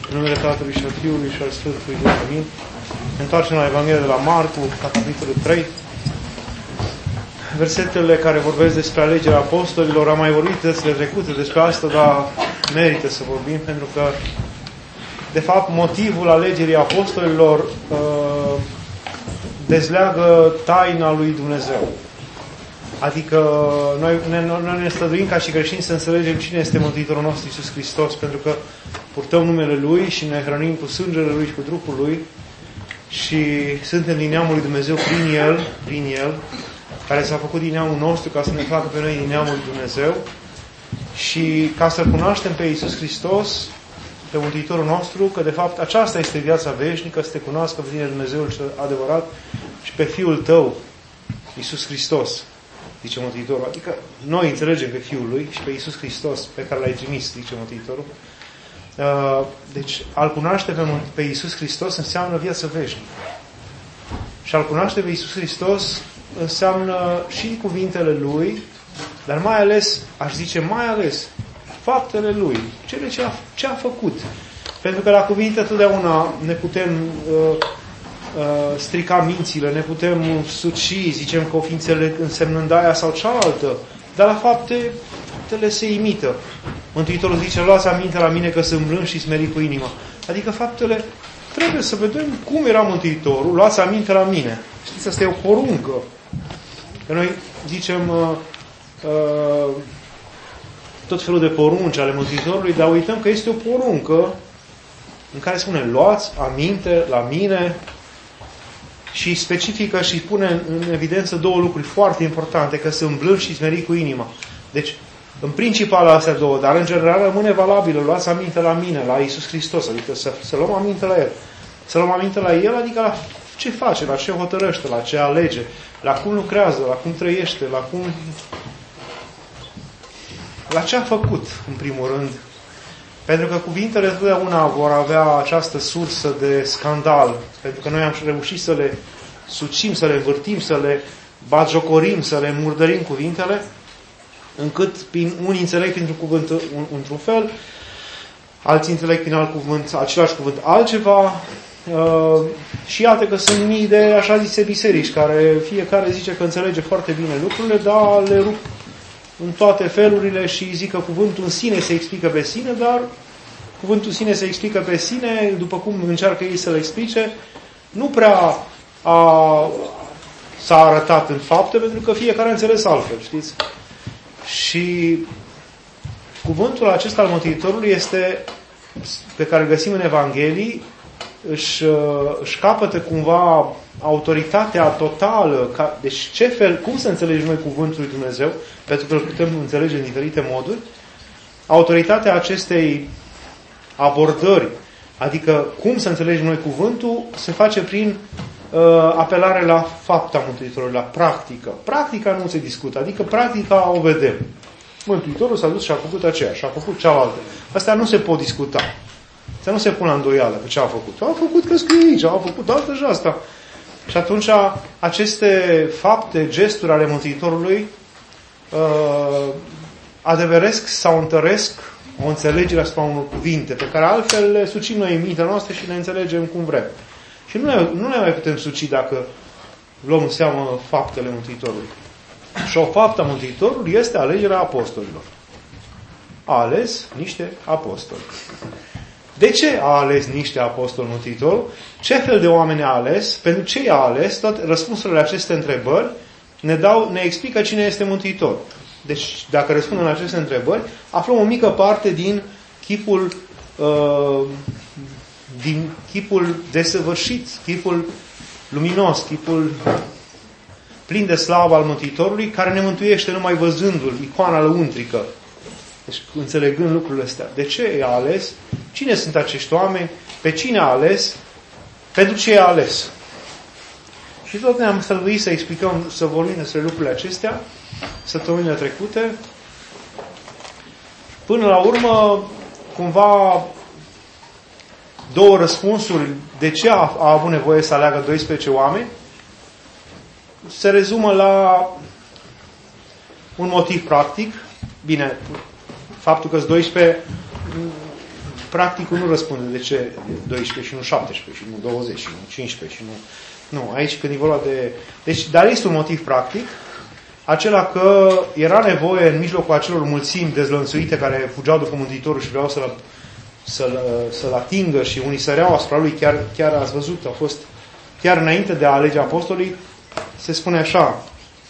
În numele Tatălui și al Fiului și al Sfântului Duh. Amin. Ne întoarcem la Evanghelia de la Marcu, capitolul 3. Versetele care vorbesc despre alegerea apostolilor. Am mai vorbit dățile trecute despre asta, dar merită să vorbim, pentru că, de fapt, motivul alegerii apostolilor dezleagă taina lui Dumnezeu. Adică noi ne străduim ca și creștini să înțelegem cine este Mântuitorul nostru, Iisus Hristos, pentru că purtăm numele Lui și ne hrănim cu sângele Lui și cu trupul Lui și suntem din neamul lui Dumnezeu prin El, care s-a făcut din neamul nostru ca să ne facă pe noi din neamul lui Dumnezeu și ca să cunoaștem pe Iisus Hristos, pe Mântuitorul nostru, că de fapt aceasta este viața veșnică, să te cunoască pe tine Dumnezeul adevărat și pe Fiul tău, Iisus Hristos, zice Mântuitorul. Adică noi înțelegem pe Fiul Lui și pe Iisus Hristos pe care L-ai trimis, zice Mântuitorul. Deci, a-L cunoaște pe Iisus Hristos înseamnă viață veșnică. Și a-L cunoaște pe Iisus Hristos înseamnă și cuvintele Lui, dar mai ales, aș zice mai ales, faptele Lui, cele ce a făcut. Pentru că la cuvinte totdeauna ne putem strica mințile, ne putem suci, zicem că o fi însemnând aia sau cealaltă, dar la faptele se imită. Mântuitorul zice, luați aminte la mine că sunt blând și smerit cu inima. Adică faptele, trebuie să vedem cum era Mântuitorul, luați aminte la mine. Știți, asta e o poruncă. Că noi zicem tot felul de porunci ale Mântuitorului, dar uităm că este o poruncă în care spune, luați aminte la mine și specifică și pune în evidență două lucruri foarte importante, că sunt blând și smerit cu inima. Deci, în principal astea două, dar în general rămâne valabilă, luați aminte la mine, la Iisus Hristos, adică să luăm aminte la El. Să luăm aminte la El, adică la ce face, la ce hotărăște, la ce alege, la cum lucrează, la cum trăiește, la ce a făcut, în primul rând. Pentru că cuvintele totdeauna vor avea această sursă de scandal, pentru că noi am reușit să le sucim, să le învârtim, să le batjocorim, să le murdărim cuvintele, încât unii înțeleg printr-un cuvânt într-un fel, alții înțeleg prin alt cuvânt, același cuvânt altceva, și iată că sunt mii de așa zise biserici, care fiecare zice că înțelege foarte bine lucrurile, dar le rup în toate felurile și zic că cuvântul în sine se explică pe sine, dar cuvântul în sine se explică pe sine, după cum încearcă ei să le explice, nu prea s-a arătat în fapte, pentru că fiecare a înțeles altfel, știți? Și cuvântul acesta al Mântuitorului este, pe care îl găsim în Evanghelii, își capătă cumva autoritatea totală. Deci cum să înțelegi noi cuvântul lui Dumnezeu? Pentru că îl putem înțelege în diferite moduri. Autoritatea acestei abordări, adică cum să înțelegi noi cuvântul, se face prin apelare la fapta Mântuitorului, la practică. Practica nu se discută, adică practica o vedem. Mântuitorul s-a dus și a făcut aceea și a făcut cealaltă. Astea nu se pot discuta. Astea nu se pune la îndoială că ce a făcut. A făcut că scrie aici, a făcut altă și asta. Și atunci aceste fapte, gesturi ale Mântuitorului adeveresc sau întăresc o înțelegere asupra unor cuvinte pe care altfel le sucim noi în mintea noastră și le înțelegem cum vrem. Și nu le mai putem suci dacă luăm în seamă faptele Mântuitorului. Și o faptă a Mântuitorului este alegerea apostolilor. A ales niște apostoli. De ce a ales niște apostoli Mântuitorul? Ce fel de oameni a ales? Pentru ce i-a ales? Toate răspunsurile la aceste întrebări ne explică cine este Mântuitor. Deci, dacă răspundem la aceste întrebări, aflăm o mică parte din chipul desăvârșit, chipul luminos, chipul plin de slavă al Mântuitorului, care ne mântuiește numai văzându-l, icoana lăuntrică. Deci, înțelegând lucrurile astea. De ce i-a ales? Cine sunt acești oameni? Pe cine a ales? Pentru ce i-a ales? Și tot ne-am străduit să explicăm, să vorbim despre lucrurile acestea săptămânile trecute. Până la urmă, cumva, două răspunsuri de ce a avut nevoie să aleagă 12 oameni se rezumă la un motiv practic. Bine, faptul că 12 practicul nu răspunde de ce 12 și nu 17 și nu 20 și nu 15 și nu... Nu, aici când e vorba de... Deci, dar este un motiv practic, acela că era nevoie în mijlocul acelor mulțimi dezlănțuite care fugeau după Mântuitorul și vreau să-l atingă și unii săreau asupra lui, chiar ați văzut, a fost chiar înainte de a alege apostolii, se spune așa: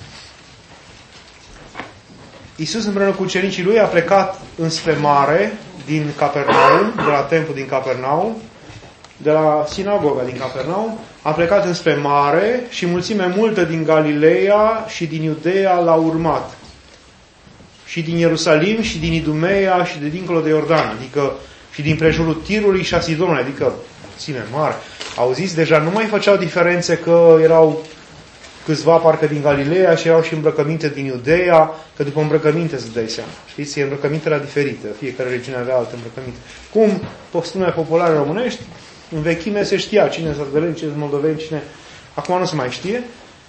Iisus împreună cu ucenicii lui a plecat înspre mare din Capernaum, de la templu din Capernaum, de la sinagoga din Capernaum, a plecat înspre mare și mulțime multă din Galileea și din Iudeea l-a urmat. Și din Ierusalim și din Idumeea și de dincolo de Iordan, adică și din prejurul Tirului și a Sidonului, adică mulțime mare. Auziți, deja nu mai făceau diferențe că erau câțiva parcă din Galileea și erau și îmbrăcăminte din Iudeea, că după îmbrăcăminte îți dai seama. Știți, îmbrăcămintele era diferită. Fiecare regiune avea alte îmbrăcăminte. Cum costume populare românești, în vechime se știa cine sunt ardeleni, cine sunt moldoveni, cine... Acum nu se mai știe.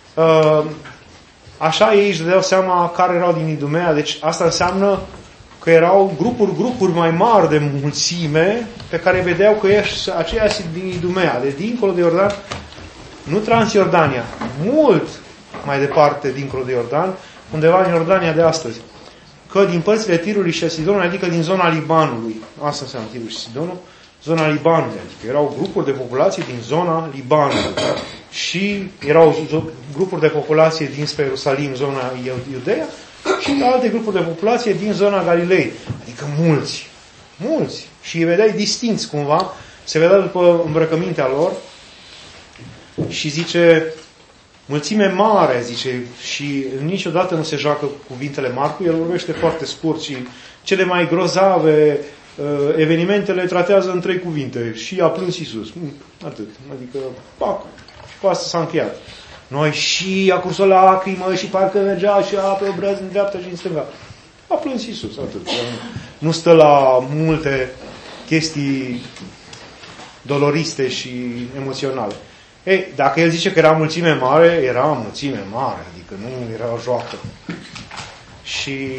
Așa ei își dădeau seama care erau din Idumea. Deci asta înseamnă că erau grupuri mai mari de mulțime pe care vedeau că aceia sunt din Idumea, de dincolo de Iordan, nu Transjordania, mult mai departe dincolo de Iordan, undeva în Iordania de astăzi. Că din părțile Tirului și Sidonului, adică din zona Libanului, asta înseamnă Tirul și Sidonul, zona Libanului, adică erau grupuri de populație din zona Libanului. Și erau grupuri de populație dinspre Ierusalim, zona Iudeea, și alte grupuri de populație din zona Galilei. Adică mulți. Și îi vedeai distinți cumva, se vedea după îmbrăcămintea lor și zice, mulțime mare, zice, și niciodată nu se joacă cuvintele Marcu, el vorbește foarte scurt și cele mai grozave evenimentele tratează în 3 cuvinte. Și a plâns Iisus. Atât. Adică, pac, cu asta s-a încheiat. Noi și a curs o lacrimă și parcă mergea și apă obraz în dreapta și în stânga. A plâns Iisus, atât. Nu stă la multe chestii doloriste și emoționale. Ei, dacă el zice că era mulțime mare, era mulțime mare, adică nu era o joacă. Și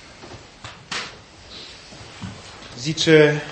zice,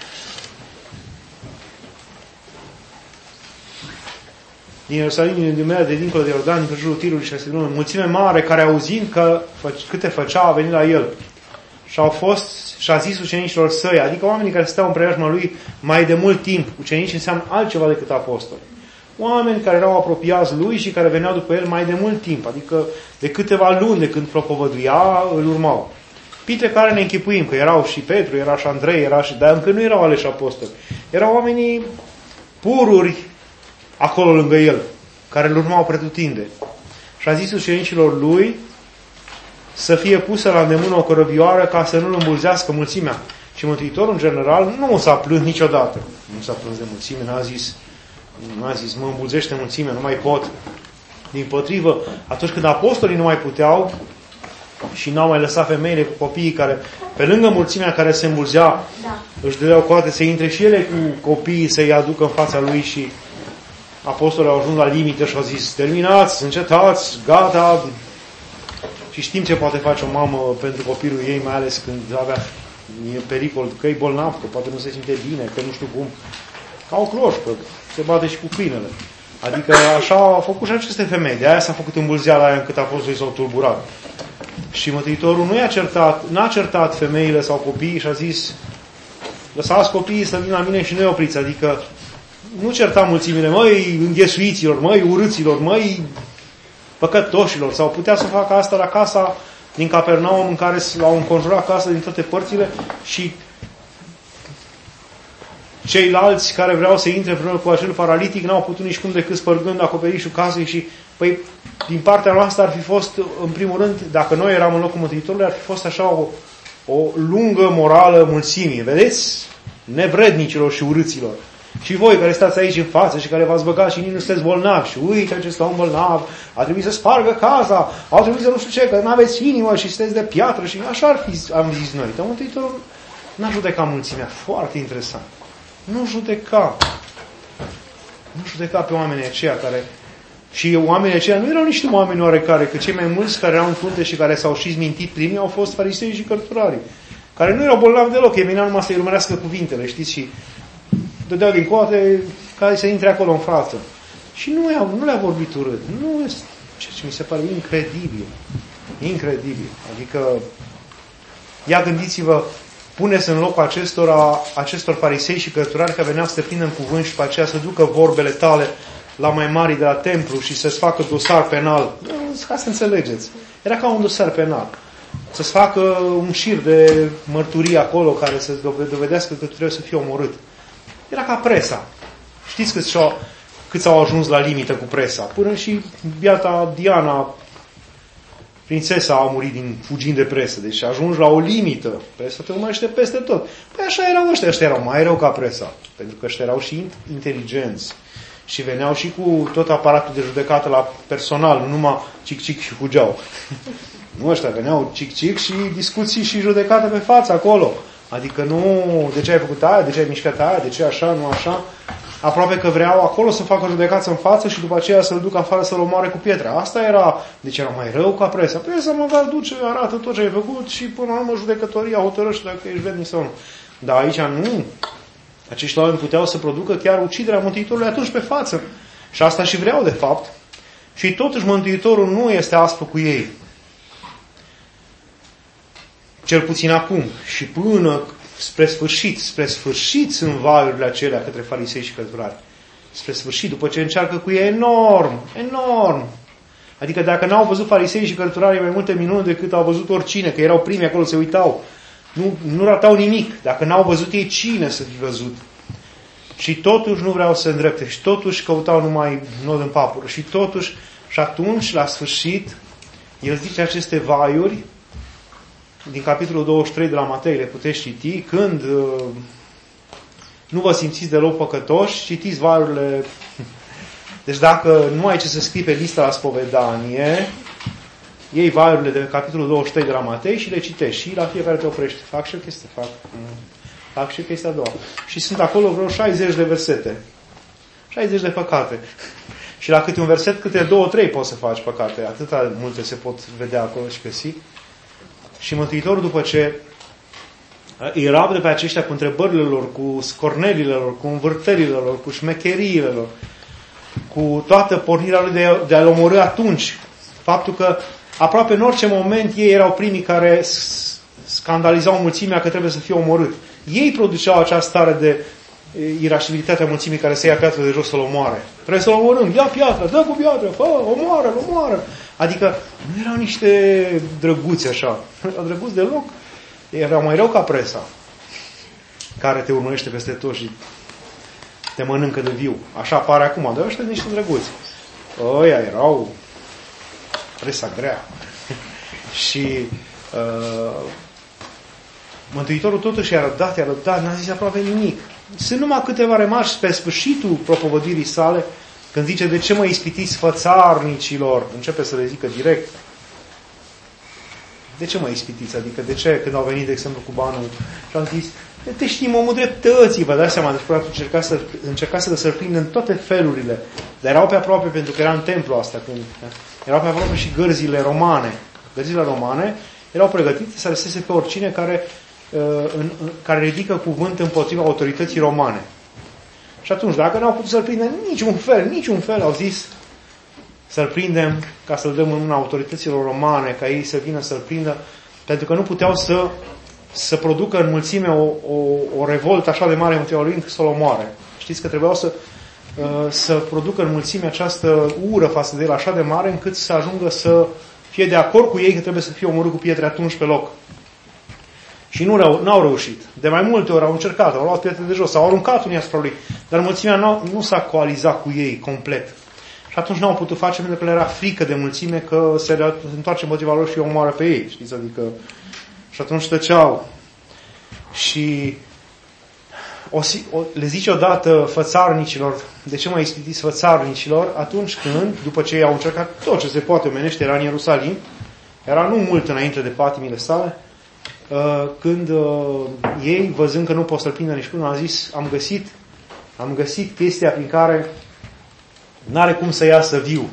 din Ierusalim, din Idumea, de dincolo de Iordan, din prejurul Tirului și a Sidonului, mulțime mare care auzind că câte făcea, a venit la el. Și a zis ucenicilor săi, adică oamenii care stau în preajma lui mai de mult timp. Ucenici înseamnă altceva decât apostoli. Oameni care erau apropiați lui și care veneau după el mai de mult timp, adică de câteva luni de când propovăduia, îl urmau. Printre care ne închipuim că erau și Petru, era și Andrei, dar încă nu erau aleși apostoli. Erau oamenii pururi acolo lângă el, care îl urmau pretutinde. Și a zis ucenicilor lui să fie pusă la îndemână o corăbioară ca să nu-l îmbulzească mulțimea. Și Mântuitorul, în general, nu s-a plâns niciodată. Nu s-a plâns de mulțime, n-a zis, mă îmbulzește mulțimea, nu mai pot. Dimpotrivă, atunci când apostolii nu mai puteau și n-au mai lăsat femeile cu copiii care, pe lângă mulțimea care se îmbulzea, își dădeau coate să intre și ele cu copiii să-i aducă în fața lui și apostolii au ajuns la limită și au zis, terminați, încetați, gata. Și știm ce poate face o mamă pentru copilul ei, mai ales când avea pericol, că e bolnav, că poate nu se simte bine, că nu știu cum. Ca o cloșcă, se bate și cu câinele. Adică așa au făcut și aceste femei. De aia s-a făcut îmbulzeala aia încât apostolii s-au tulburat. Și Mântuitorul n-a certat femeile sau copiii și a zis, lăsați copiii să vină la mine și nu-i opriți. Adică nu certa mulțimile, măi înghesuiților, măi urâților, măi păcătoșilor. Sau putea să facă asta la casa din Capernaum în care l-au înconjurat casa din toate părțile și ceilalți care vreau să intre împreună cu acel paralitic n-au putut nici cum decât spărgând acoperișul casei și, păi, din partea noastră ar fi fost, în primul rând, dacă noi eram în locul Mântuitorului, ar fi fost așa o lungă morală mulțimii. Vedeți? Nevrednicilor și urâților. Și voi care stați aici în față și care v-ați băgat și nici nu sunteți bolnavi și uite acesta un bolnav, a trebuit să spargă casa, au trebuit să nu știu ce, că nu aveți inimă și sunteți de piatră și așa ar fi, am zis noi. Dar Mântuitorul n-a judecat mulțimea. Foarte interesant. Nu judeca pe oamenii aceia care... Și oamenii aceia nu erau niște oameni oarecare, că cei mai mulți care erau în frunte și care s-au și mintit primii au fost farisei și cărturarii, care nu erau bolnavi deloc, ei veneau numai să-i urmărească cuvintele, știți, și dădeau din coate ca să intre acolo în față. Și nu le-a vorbit urât. Nu este, ceea ce mi se pare incredibil. Incredibil. Adică, ia gândiți-vă, puneți în locul acestor farisei și cărturari care veneau să te prindă în cuvânt și pe aceea să ducă vorbele tale la mai mari de la templu și să-ți facă dosar penal. Ca să înțelegeți. Era ca un dosar penal. Să-ți facă un șir de mărturii acolo care să dovedească că tu trebuie să fii omorât. Era ca presa. Știți câți au ajuns la limită cu presa? Până și biata Diana, prințesa, a murit fugind de presă. Deci ajungi la o limită. Presa te urmărește peste tot. Păi așa erau ăștia. Ăștia erau mai rău ca presa. Pentru că ăștia erau și inteligenți. Și veneau și cu tot aparatul de judecată la personal. Nu numai cic-cic și fugeau. Nu, ăștia veneau cic-cic și discuții și judecată pe față acolo. Adică nu, de ce ai făcut aia, de ce ai mișcat aia, de ce așa, nu așa. Aproape că vreau acolo să facă judecată în față și după aceea să-l duc afară să-l omoare cu pietre. Asta era, deci era mai rău ca presa. Presa măcar duce, arată tot ce ai făcut și până la urmă judecătoria hotărăște dacă ești vrednic sau nu. Dar aici nu. Acești oameni puteau să producă chiar uciderea Mântuitorului atunci pe față. Și asta și vreau de fapt. Și totuși Mântuitorul nu este aspru cu ei. Cel puțin acum. Și până spre sfârșit sunt vaiurile acelea către farisei și cărturari. Spre sfârșit, după ce încearcă cu ei enorm. Adică dacă n-au văzut farisei și cărturarii mai multe minuni decât au văzut oricine, că erau primi acolo, se uitau, nu ratau nimic. Dacă n-au văzut ei, cine să fi văzut? Și totuși nu vreau să îndrepte. Și totuși căutau numai nod în papură. Și totuși, și atunci, la sfârșit, el zice aceste vaiuri, din capitolul 23 de la Matei, le puteți citi, când nu vă simțiți deloc păcătoși, citiți vaiurile. Deci dacă nu ai ce să scrii pe lista la spovedanie, iei vaiurile de capitolul 23 de la Matei și le citești. Și la fiecare te oprești. Fac și o chestie, fac și chestia a doua. Și sunt acolo vreo 60 de versete. 60 de păcate. Și la câte un verset, câte 2-3 poți să faci păcate. Atâta multe se pot vedea acolo și găsi. Și Mântuitorul, după ce îi rabdă pe aceștia cu întrebările lor, cu scornelile lor, cu învârtările lor, cu șmecheriile lor, cu toată pornirea lui de a-l omorî atunci, faptul că aproape în orice moment ei erau primii care scandalizau mulțimea că trebuie să fie omorât. Ei produceau această stare de irascibilitate a mulțimii care să ia piatră de jos să-l omoare. Trebuie să-l omorâm, ia piatră, dă cu piatră, omoară. Adică nu erau niște drăguți așa. Nu erau drăguți deloc. Erau mai rău ca presa, care te urmărește peste tot și te mănâncă de viu. Așa pare acum, dar ăștia niște drăguți. Ăia erau presa grea. Și Mântuitorul totuși i-a răbdat, n-a zis aproape nimic. Sunt numai câteva remarci pe sfârșitul propovădirii sale, când zice, de ce mă ispitiți fățarnicilor? Începe să le zică direct. De ce mă ispitiți? Adică de ce când au venit, de exemplu, cu banul și au zis, te știm omul dreptății, vă dați seama, deci încercase să-l prindă în toate felurile. Dar erau pe aproape, pentru că era în templu asta, când erau pe aproape și gărzile romane. Gărzile romane erau pregătite să aresteze pe oricine care ridică cuvânt împotriva autorității romane. Și atunci, dacă n-au putut să-l prindă niciun fel, au zis să-l prindem ca să-l dăm în mâna autorităților romane, ca ei să vină să-l prindă, pentru că nu puteau să producă în mulțime o revoltă așa de mare împotriva lui încât să-l omoare. Știți că trebuiau să producă în mulțime această ură față de el așa de mare încât să ajungă să fie de acord cu ei că trebuie să fie omorât cu pietre atunci pe loc. Și n-au reușit. De mai multe ori au încercat, au luat pietre de jos, au aruncat unii asupra lui. Dar mulțimea nu s-a coalizat cu ei complet. Și atunci n-au putut face pentru că le era frică de mulțime că se întoarce împotriva lor și o omoară pe ei. Știți? Adică... Și atunci tăceau. Și le zice odată fățarnicilor, de ce mă ispitiți fățarnicilor? Atunci când, după ce au încercat tot ce se poate omenește, era în Ierusalim, era nu mult înainte de patimile sale, când ei, văzând că nu pot să-l prindă nici până, au zis, am găsit chestia prin care n-are cum să iasă viu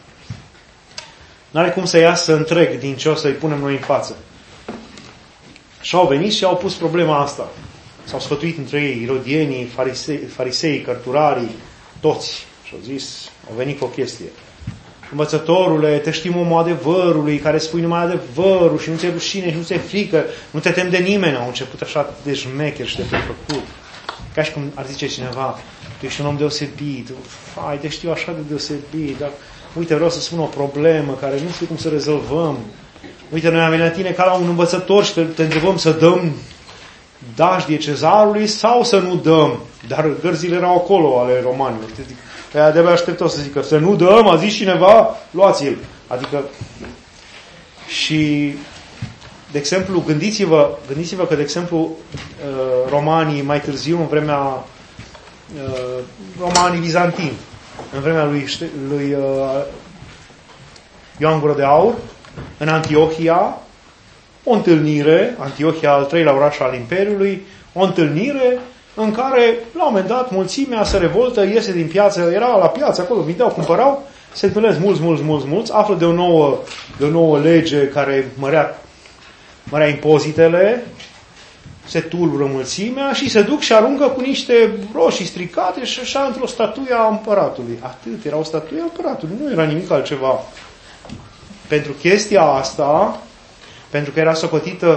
n-are cum să iasă întreg din ce o să-i punem noi în față. Și au venit și au pus problema asta. S-au sfătuit între ei, irodienii, farisei, cărturarii, toți. Și au zis, au venit cu o chestie. Învățătorule, te știm omul adevărului, care spui numai adevărul și nu ți-e rușine și nu ți-e frică, nu te tem de nimeni. Au început așa de șmecher și de prefăcut. Ca și cum ar zice cineva, tu ești un om deosebit, hai, te știu așa de deosebit, dar uite, vreau să spun o problemă care nu știu cum să rezolvăm. Uite, noi am venit la tine ca la un învățător și te întrebăm să dăm dajdie cezarului sau să nu dăm. Dar gărzile erau acolo ale romanilor. Aia de-abia așteptau să zică, să nu dăm, a zis cineva, luați-l. Adică, și, de exemplu, gândiți-vă că, de exemplu, romanii mai târziu, în vremea romanii bizantini, în vremea lui Ioan Gură de Aur, în Antiohia, o întâlnire, Antiohia al treilea oraș al Imperiului, o întâlnire în care, la un moment dat, mulțimea se revoltă, iese din piață, era la piață acolo, vindeau, cumpărau, se întâlnesc mulți, află de o nouă lege care mărea impozitele, se tulbură mulțimea și se duc și aruncă cu niște roșii stricate și așa într-o statuie a împăratului. Atât, era o statuie a împăratului, nu era nimic altceva. Pentru chestia asta, pentru că era socotită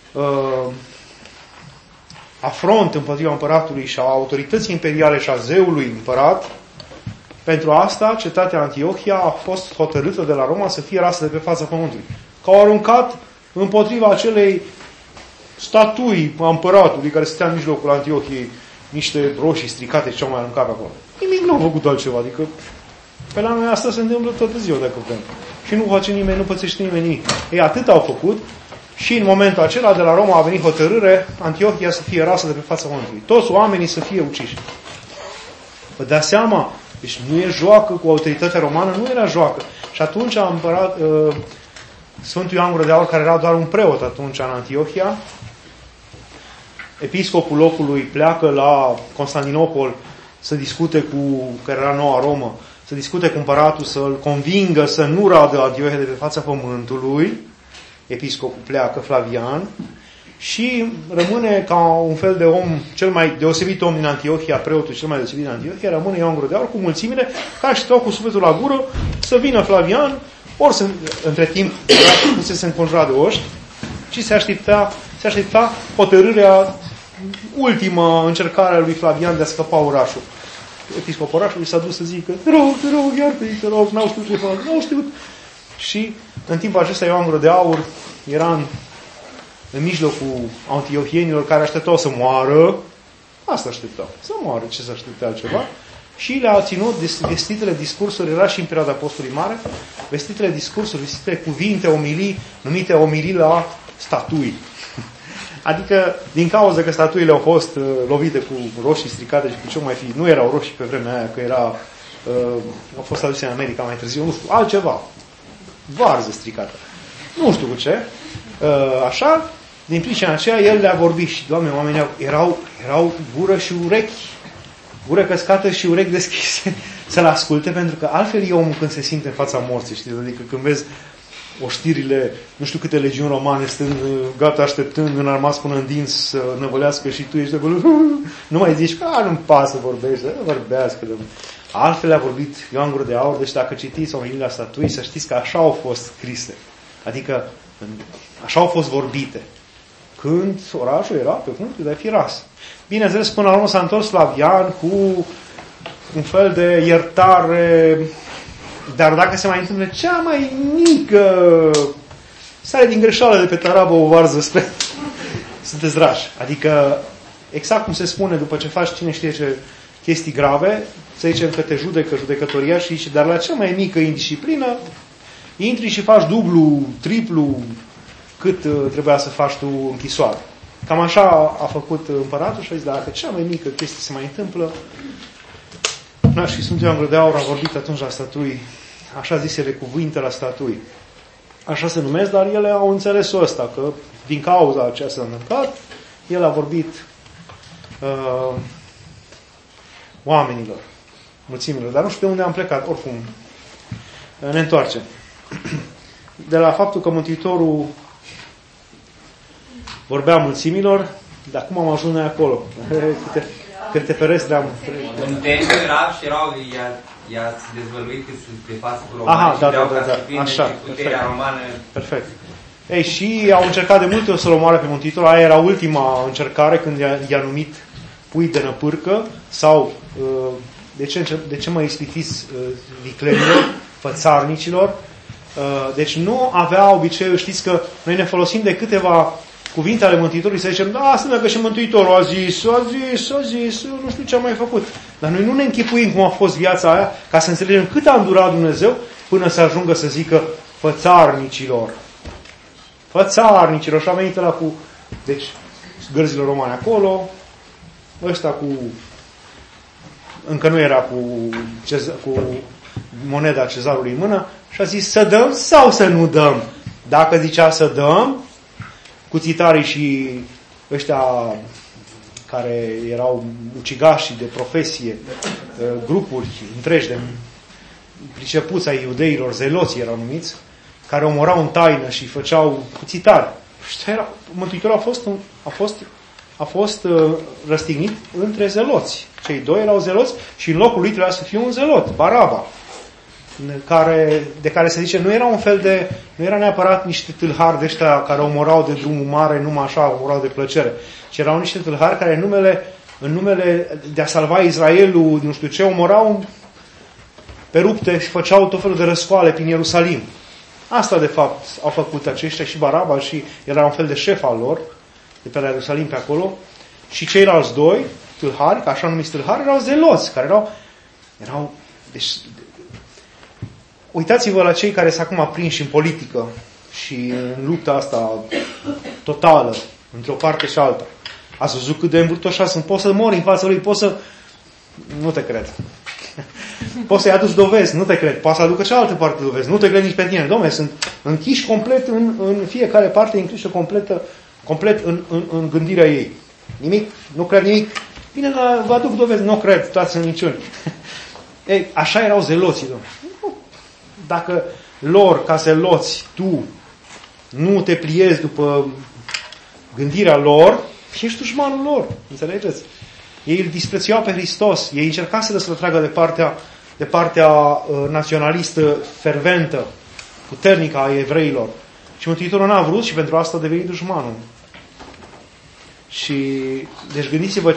afront împotriva împăratului și a autorității imperiale și a zeului împărat, pentru asta cetatea Antiohia a fost hotărâtă de la Roma să fie rasă de pe fața pământului. Că au aruncat împotriva acelei statui a împăratului care stătea în mijlocul Antiohiei niște roșii stricate ce au mai aruncat acolo. Nimic nu au făcut altceva, adică pe la noi asta se întâmplă toată ziua dacă vrem. Și nu face nimeni, nu pățește nimeni nimic. Ei, atât au făcut și în momentul acela de la Roma a venit hotărâre Antiohia să fie rasă de pe fața pământului. Toți oamenii să fie uciși. Vă dați seama? Deci nu e joacă cu autoritatea romană, nu era joacă. Și atunci a împărat Sfântul Ioan Gură de Aur, care era doar un preot atunci în Antiohia, episcopul locului pleacă la Constantinopol să discute care era noua Romă, să discute cu împăratul, să-l convingă să nu radă Antiohia de pe fața pământului. Episcopul pleacă, Flavian, și rămâne ca un fel de om, cel mai deosebit om din Antiohia, preotul cel mai deosebit din Antiohia, rămâne Ioan Gură de Aur cu mulțimile care stau cu sufletul la gură să vină Flavian, ori între timp se înconjura de oști și se aștepta hotărârea, ultima încercare a lui Flavian de a scăpa orașul. Episcopul orașului s-a dus să zică, te rog, iartă-i, te rog, n-au știut ce fac, n-au știut. Și în timpul acesta Ioan Gură de Aur era în mijlocul antiohienilor care așteptau să moară. Asta așteptau, să moară, ce să aștepte altceva. Și le-a ținut vestitele discursuri, era și în perioada Apostolului Mare, vestitele discursuri, vestitele cuvinte, omilii, numite omilii la statui. Adică, din cauza că statuile au fost lovite cu roșii stricate și cu ce mai fi, nu erau roșii pe vremea aia, că au fost aduse în America mai târziu, nu știu, altceva. Varză stricată. Nu știu cu ce. Așa, din pricina aceea, el le-a vorbit și, Doamne, oamenii erau gură și urechi. Gură căscată și urechi deschise să-l asculte, pentru că altfel e omul când se simte în fața morții, știți? Adică când vezi oștirile, nu știu câte legiuni romane stând, gata, așteptând, înarmați până în dinți să năvălească și tu ești acolo, nu mai zici că nu-mi pasă, vorbește, vorbească. Altfel a vorbit Ioan Gură de Aur, deci dacă citiți omiliile la statui, să știți că așa au fost scrise. Adică așa au fost vorbite. Când orașul era pe punctul de a fi ras. Bineînțeles, până la urmă s-a întors Flavian cu un fel de iertare, dar dacă se mai întâmplă cea mai mică sare din greșeală de pe tarabă o varză spre sunteți rași. Adică, exact cum se spune, după ce faci cine știe ce chestii grave, să zicem că te judecă judecătoria și zice, dar la cea mai mică indisciplină, intri și faci dublu, triplu, cât trebuia să faci tu închisoare. Cam așa a făcut împăratul și a zis, dacă cea mai mică chestie se mai întâmplă, și Sfântul Ioan Gură de Aur a vorbit atunci la statui, așa zisele cuvinte la statui. Așa se numesc, dar ele au înțeles ăsta, că din cauza aceea s-a întâmplat, el a vorbit oamenilor, mulțimilor, dar nu știu de unde am plecat, oricum ne întoarcem. De la faptul că Mântuitorul vorbea mulțimilor, dar cum am ajuns noi acolo? Câte pereți am... În templu i-ați dezvăluit că se pasă cu romani și vreau ca să prinde puterea romană. Perfect. Ei, și au încercat de multe ori să-l omoare pe Mântuitorul. Aia era ultima încercare când i-a numit pui de năpârcă sau de ce mă ispitiți viclenilor, fățarnicilor. Deci nu avea obiceiul, știți că noi ne folosim de câteva cuvinte ale Mântuitorului să zicem, da, spune că și Mântuitorul a zis, nu știu ce a mai făcut. Dar noi nu ne închipuim cum a fost viața aia ca să înțelegem cât a îndurat Dumnezeu până să ajungă să zică fățarnicilor. Fățarnicilor. Și a venit ăla cu, deci, gărzile romane acolo, ăsta cu, încă nu era cu moneda cezarului în mână, și a zis să dăm sau să nu dăm. Dacă zicea să dăm, cuțitarii și ăștia care erau ucigași de profesie, grupuri întregi de pricepuți ai iudeilor, zeloții erau numiți, care omorau în taină și făceau cuțitari. Mântuitorul a fost răstignit între zeloți. Cei doi erau zeloți și în locul lui trebuia să fie un zelot, Baraba, de care se zice, nu era neapărat niște tâlhari de ăștia care omorau de drumul mare, numai așa, omorau de plăcere, ci erau niște tâlhari care în numele de a salva Israelul, nu știu ce, omorau pe rupte și făceau tot felul de răscoale prin Ierusalim. Asta, de fapt, au făcut aceștia și Baraba și era un fel de șef al lor, de pe la Ierusalim pe acolo, și ceilalți doi, tâlhari, ca așa numiți tâlhari, erau zeloți, care erau deci, uitați-vă la cei care s-au acum aprinși în politică și în lupta asta totală, între o parte și alta. Ați văzut cât de învârtoșați sunt? Poți să mori în fața lui, nu te cred. Poți să-i aduci dovezi, nu te cred. Poți să aducă cealaltă parte dovezi, nu te cred nici pe tine. Dom'le, sunt închiși complet în fiecare parte, închisă complet în gândirea ei. Nimic, nu cred nimic. Bine, vă aduc dovezi, nu cred, stați în niciun. Ei, așa erau zeloții, dom'le. Dacă lor, ca zeloți, tu nu te pliezi după gândirea lor, ești dușmanul lor. Înțelegeți? Ei îl disprețuiau pe Hristos. Ei încercaseră să-l tragă de partea naționalistă ferventă, puternică a evreilor. Și Mântuitorul n-a vrut și pentru asta a devenit dușmanul. Și deci gândiți-vă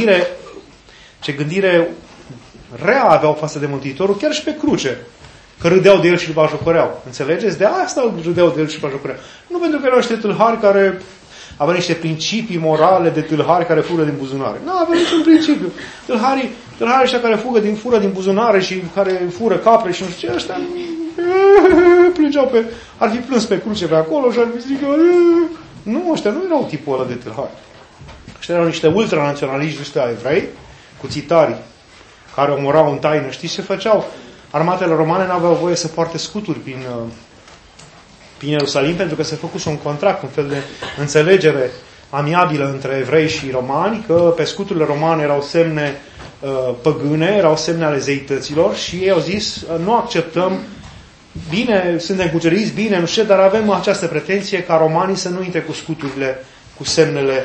ce gândire rea aveau față de Mântuitorul, chiar și pe cruce. Că râdeau de el și îl bajocoreau. Înțelegeți? De asta îl râdeau de el și îl bajocoreau. Nu pentru că erau niște tâlhari care aveau niște principii morale de tâlhari care fură din buzunare. Nu aveau niciun principiu. Tâlharii ăștia care fură din buzunare și care fură capre și nu știu ce, ăștia plângeau ar fi plâns pe cruce pe acolo și ar fi zis că nu, ăștia nu erau tipul ăla de tâlhari. Ăștia erau niște ultranaționaliști ăștia evrei, cuțitarii, care omorau în taină. Știți ce făceau? Armatele romane n-aveau voie să poarte scuturi prin Ierusalim, pentru că se făcuse un contract, un fel de înțelegere amiabilă între evrei și romani, că pe scuturile romane erau semne păgâne, erau semne ale zeităților și ei au zis, nu acceptăm, bine, suntem cuceriți, bine, nu știu, dar avem această pretenție ca romanii să nu intre cu scuturile, cu semnele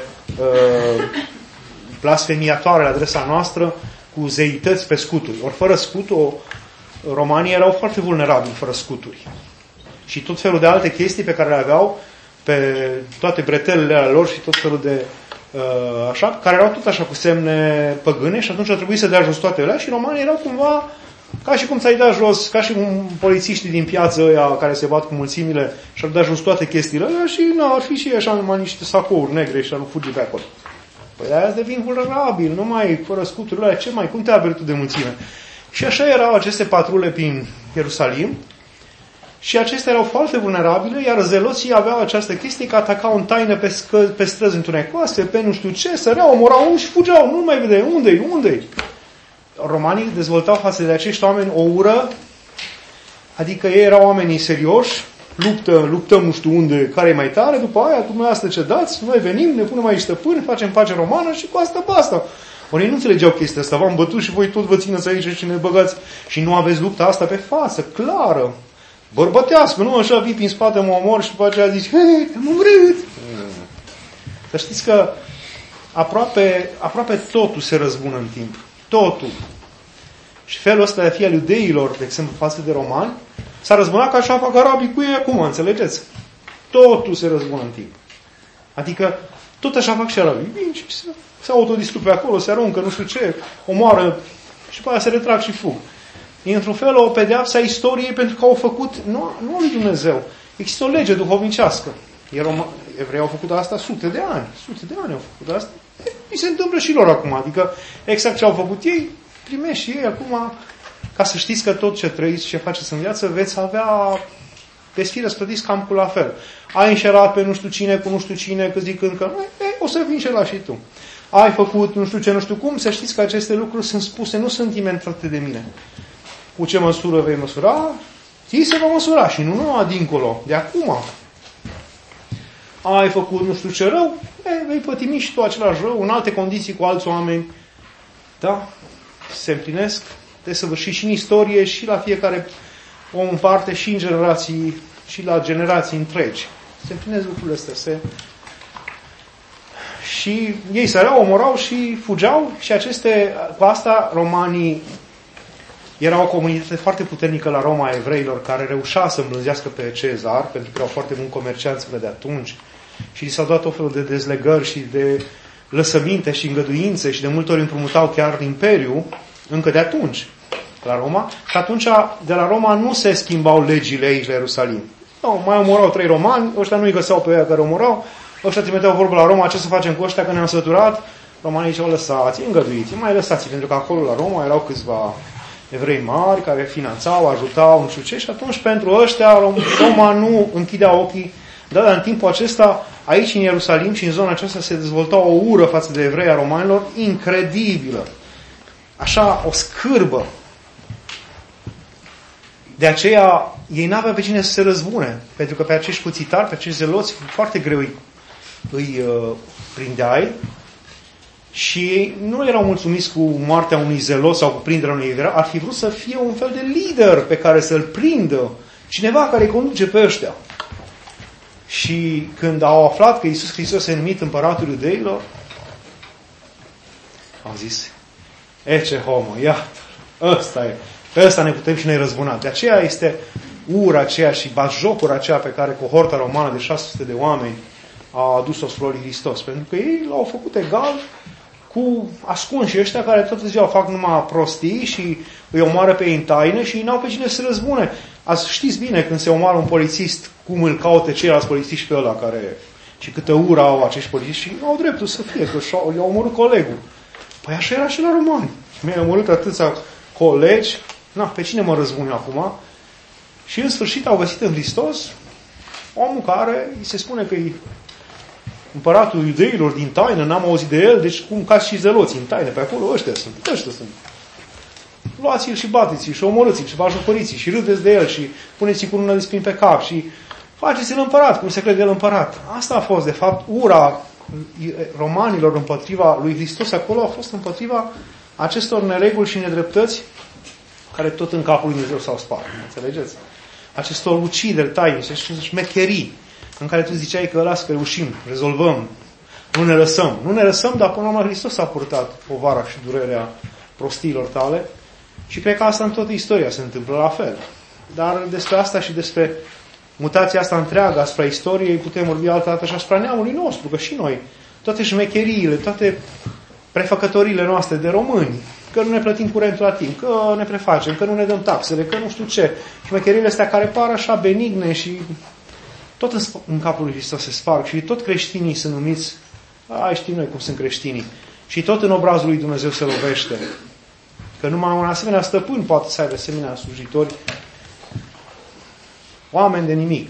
blasfemiatoare la adresa noastră, cu zeități pe scuturi. Ori fără scut, romanii erau foarte vulnerabili fără scuturi. Și tot felul de alte chestii pe care le aveau pe toate bretelele ale lor și tot felul de așa, care erau tot așa cu semne păgâne și atunci a trebuit să dea jos toate alea și romanii erau cumva ca și cum ți-ai dat jos, ca și cum polițiștii din piață ăia care se bat cu mulțimile și-ar da jos toate chestiile alea și ar fi și așa numai niște sacouri negre și ar fugi pe acolo. Păi de-aia devin vulnerabil, nu mai fără scuturile alea, cum te aperi tu de mulțime? Și așa erau aceste patrule prin Ierusalim și acestea erau foarte vulnerabile, iar zeloții aveau această chestie că atacau în taină pe străzi întunecoase, pe nu știu ce, săreau, omorau și fugeau, nu mai vede, unde-i? Romanii dezvoltau față de acești oameni o ură, adică ei erau oamenii serioși, luptăm nu știu unde, care e mai tare, după aia, dumneavoastră ce dați, noi venim, ne punem aici stăpâni, facem pace romană și cu asta basta. Ori ei nu înțelegeau chestia asta, v-am bătut și voi tot vă țineți aici și ne băgați și nu aveți lupta asta pe față, clară, bărbătească, nu așa vii prin spate, mă omor și după aceea zici, hei, am omorât. Să știți că aproape totul se răzbună în timp. Totul. Și felul ăsta de a fi al iudeilor, de exemplu, față de romani, s-a răzbunat ca așa fac arabii cu ei acum, înțelegeți? Totul se răzbună în timp. Adică, tot așa fac și arabii. Vin și se autodistrupe acolo, se aruncă, nu știu ce, omoară și pe aia se retrag și fug. E într-un fel o pedeapsă a istoriei pentru că au făcut, nu lui Dumnezeu. Există o lege duhovnicească. Evreii au făcut asta sute de ani au făcut asta. Mi se întâmplă și lor acum. Adică exact ce au făcut ei, primești și ei acum, ca să știți că tot ce trăiți, ce faceți în viață, veți fi răsplătiți cam cu la fel. Ai înșelat pe nu știu cine cu nu știu cine, că zicând că o să vii înșelat și tu. Ai făcut nu știu ce, nu știu cum, să știți că aceste lucruri sunt spuse, nu sunt inventate de mine. Cu ce măsură vei măsura? Ți se va măsura și nu dincolo, de acum. Ai făcut nu știu ce rău, vei pătimi și tu același rău, în alte condiții, cu alți oameni. Da? Se împlinesc desăvârșit și în istorie, și la fiecare om în parte, și în generații, și la generații întregi. Se împlinesc lucrurile astea. Și ei săreau, omorau și fugeau și cu asta romanii era o comunitate foarte puternică la Roma a evreilor care reușea să îmblânzească pe Cezar, pentru că erau foarte buni comercianți de atunci și li s-au dat o fel de dezlegări și de lăsăminte și îngăduințe și de multe ori împrumutau chiar imperiu încă de atunci la Roma. Și atunci de la Roma nu se schimbau legile aici la Ierusalim. Nu, mai omorau 3 romani, ăștia nu-i găseau pe ăia care omorau, ăștia trimiteau vorbă la Roma, ce să facem cu ăștia că ne-am săturat? Romanii ziceau, lăsați, îngăduiți, mai lăsați, pentru că acolo la Roma erau câțiva evrei mari care finanțau, ajutau, nu știu ce, și atunci pentru ăștia Roma nu închidea ochii, dar în timpul acesta, aici în Ierusalim și în zona aceasta se dezvolta o ură față de evrei a romanilor incredibilă. Așa, o scârbă. De aceea, ei n-aveau pe cine să se răzbune, pentru că pe acești cuțitari, pe acești zeloți, foarte greu îi prindeai. Și nu erau mulțumiți cu moartea unui zelos sau cu prinderea unui evrej, ar fi vrut să fie un fel de lider pe care să-l prindă, cineva care îi conduce pe ăștia. Și când au aflat că Iisus Hristos e numit împăratul iudeilor, au zis, ce homo, iată, ăsta e, pe ăsta ne putem și noi răzbuna. De aceea este ura aceea și batjocura aceea pe care cohorta romană de 600 de oameni a adus-o spre lui Hristos. Pentru că ei l-au făcut egal cu ascunși ăștia care toată ziua fac numai prostii și îi omoară pe ei în taină și n-au pe cine să răzbune. Azi știți bine când se omoară un polițist, cum îl caute ceilalți polițiști și pe ăla care... Și câtă ură au acești polițiști și au dreptul să fie, că i-au omorât colegul. Păi așa era și la romani. Mi-au omorât atâția colegi, pe cine mă răzbun acum? Și în sfârșit au găsit în Hristos omul care îi se spune că e împăratul iudeilor din taină, n-am auzit de el, deci cum ca și zeloții în taină, pe acolo ăștia sunt. Luați-l și bateți-l și omorâți-l și bajocoriți-l și râdeți de el și puneți-i cu lună de spin pe cap și faceți-l împărat, cum se crede el împărat. Asta a fost, de fapt, ura romanilor împotriva lui Hristos acolo a fost împotriva acestor nereguli și nedreptăți care tot în capul lui Dumnezeu s-au spart. Înțelegeți? Acestor ucideri tainice și șmecherii în care tu ziceai că las că reușim, rezolvăm, nu ne lăsăm. Nu ne lăsăm, dar până la urmă Hristos a purtat povara și durerea prostiilor tale și cred că asta în toată istoria se întâmplă la fel. Dar despre asta și despre mutația asta întreagă asupra istoriei putem vorbi altă dată și asupra neamului nostru, că și noi, toate șmecheriile, toate prefăcătorile noastre de români, că nu ne plătim curentul la timp, că ne prefacem, că nu ne dăm taxele, că nu știu ce, șmecheriile astea care par așa benigne și tot în capul lui Hristos se sparg și tot creștinii sunt numiți, știm noi cum sunt creștinii, și tot în obrazul lui Dumnezeu se lovește. Că numai un asemenea stăpân poate să aibă asemenea slujitori, oameni de nimic.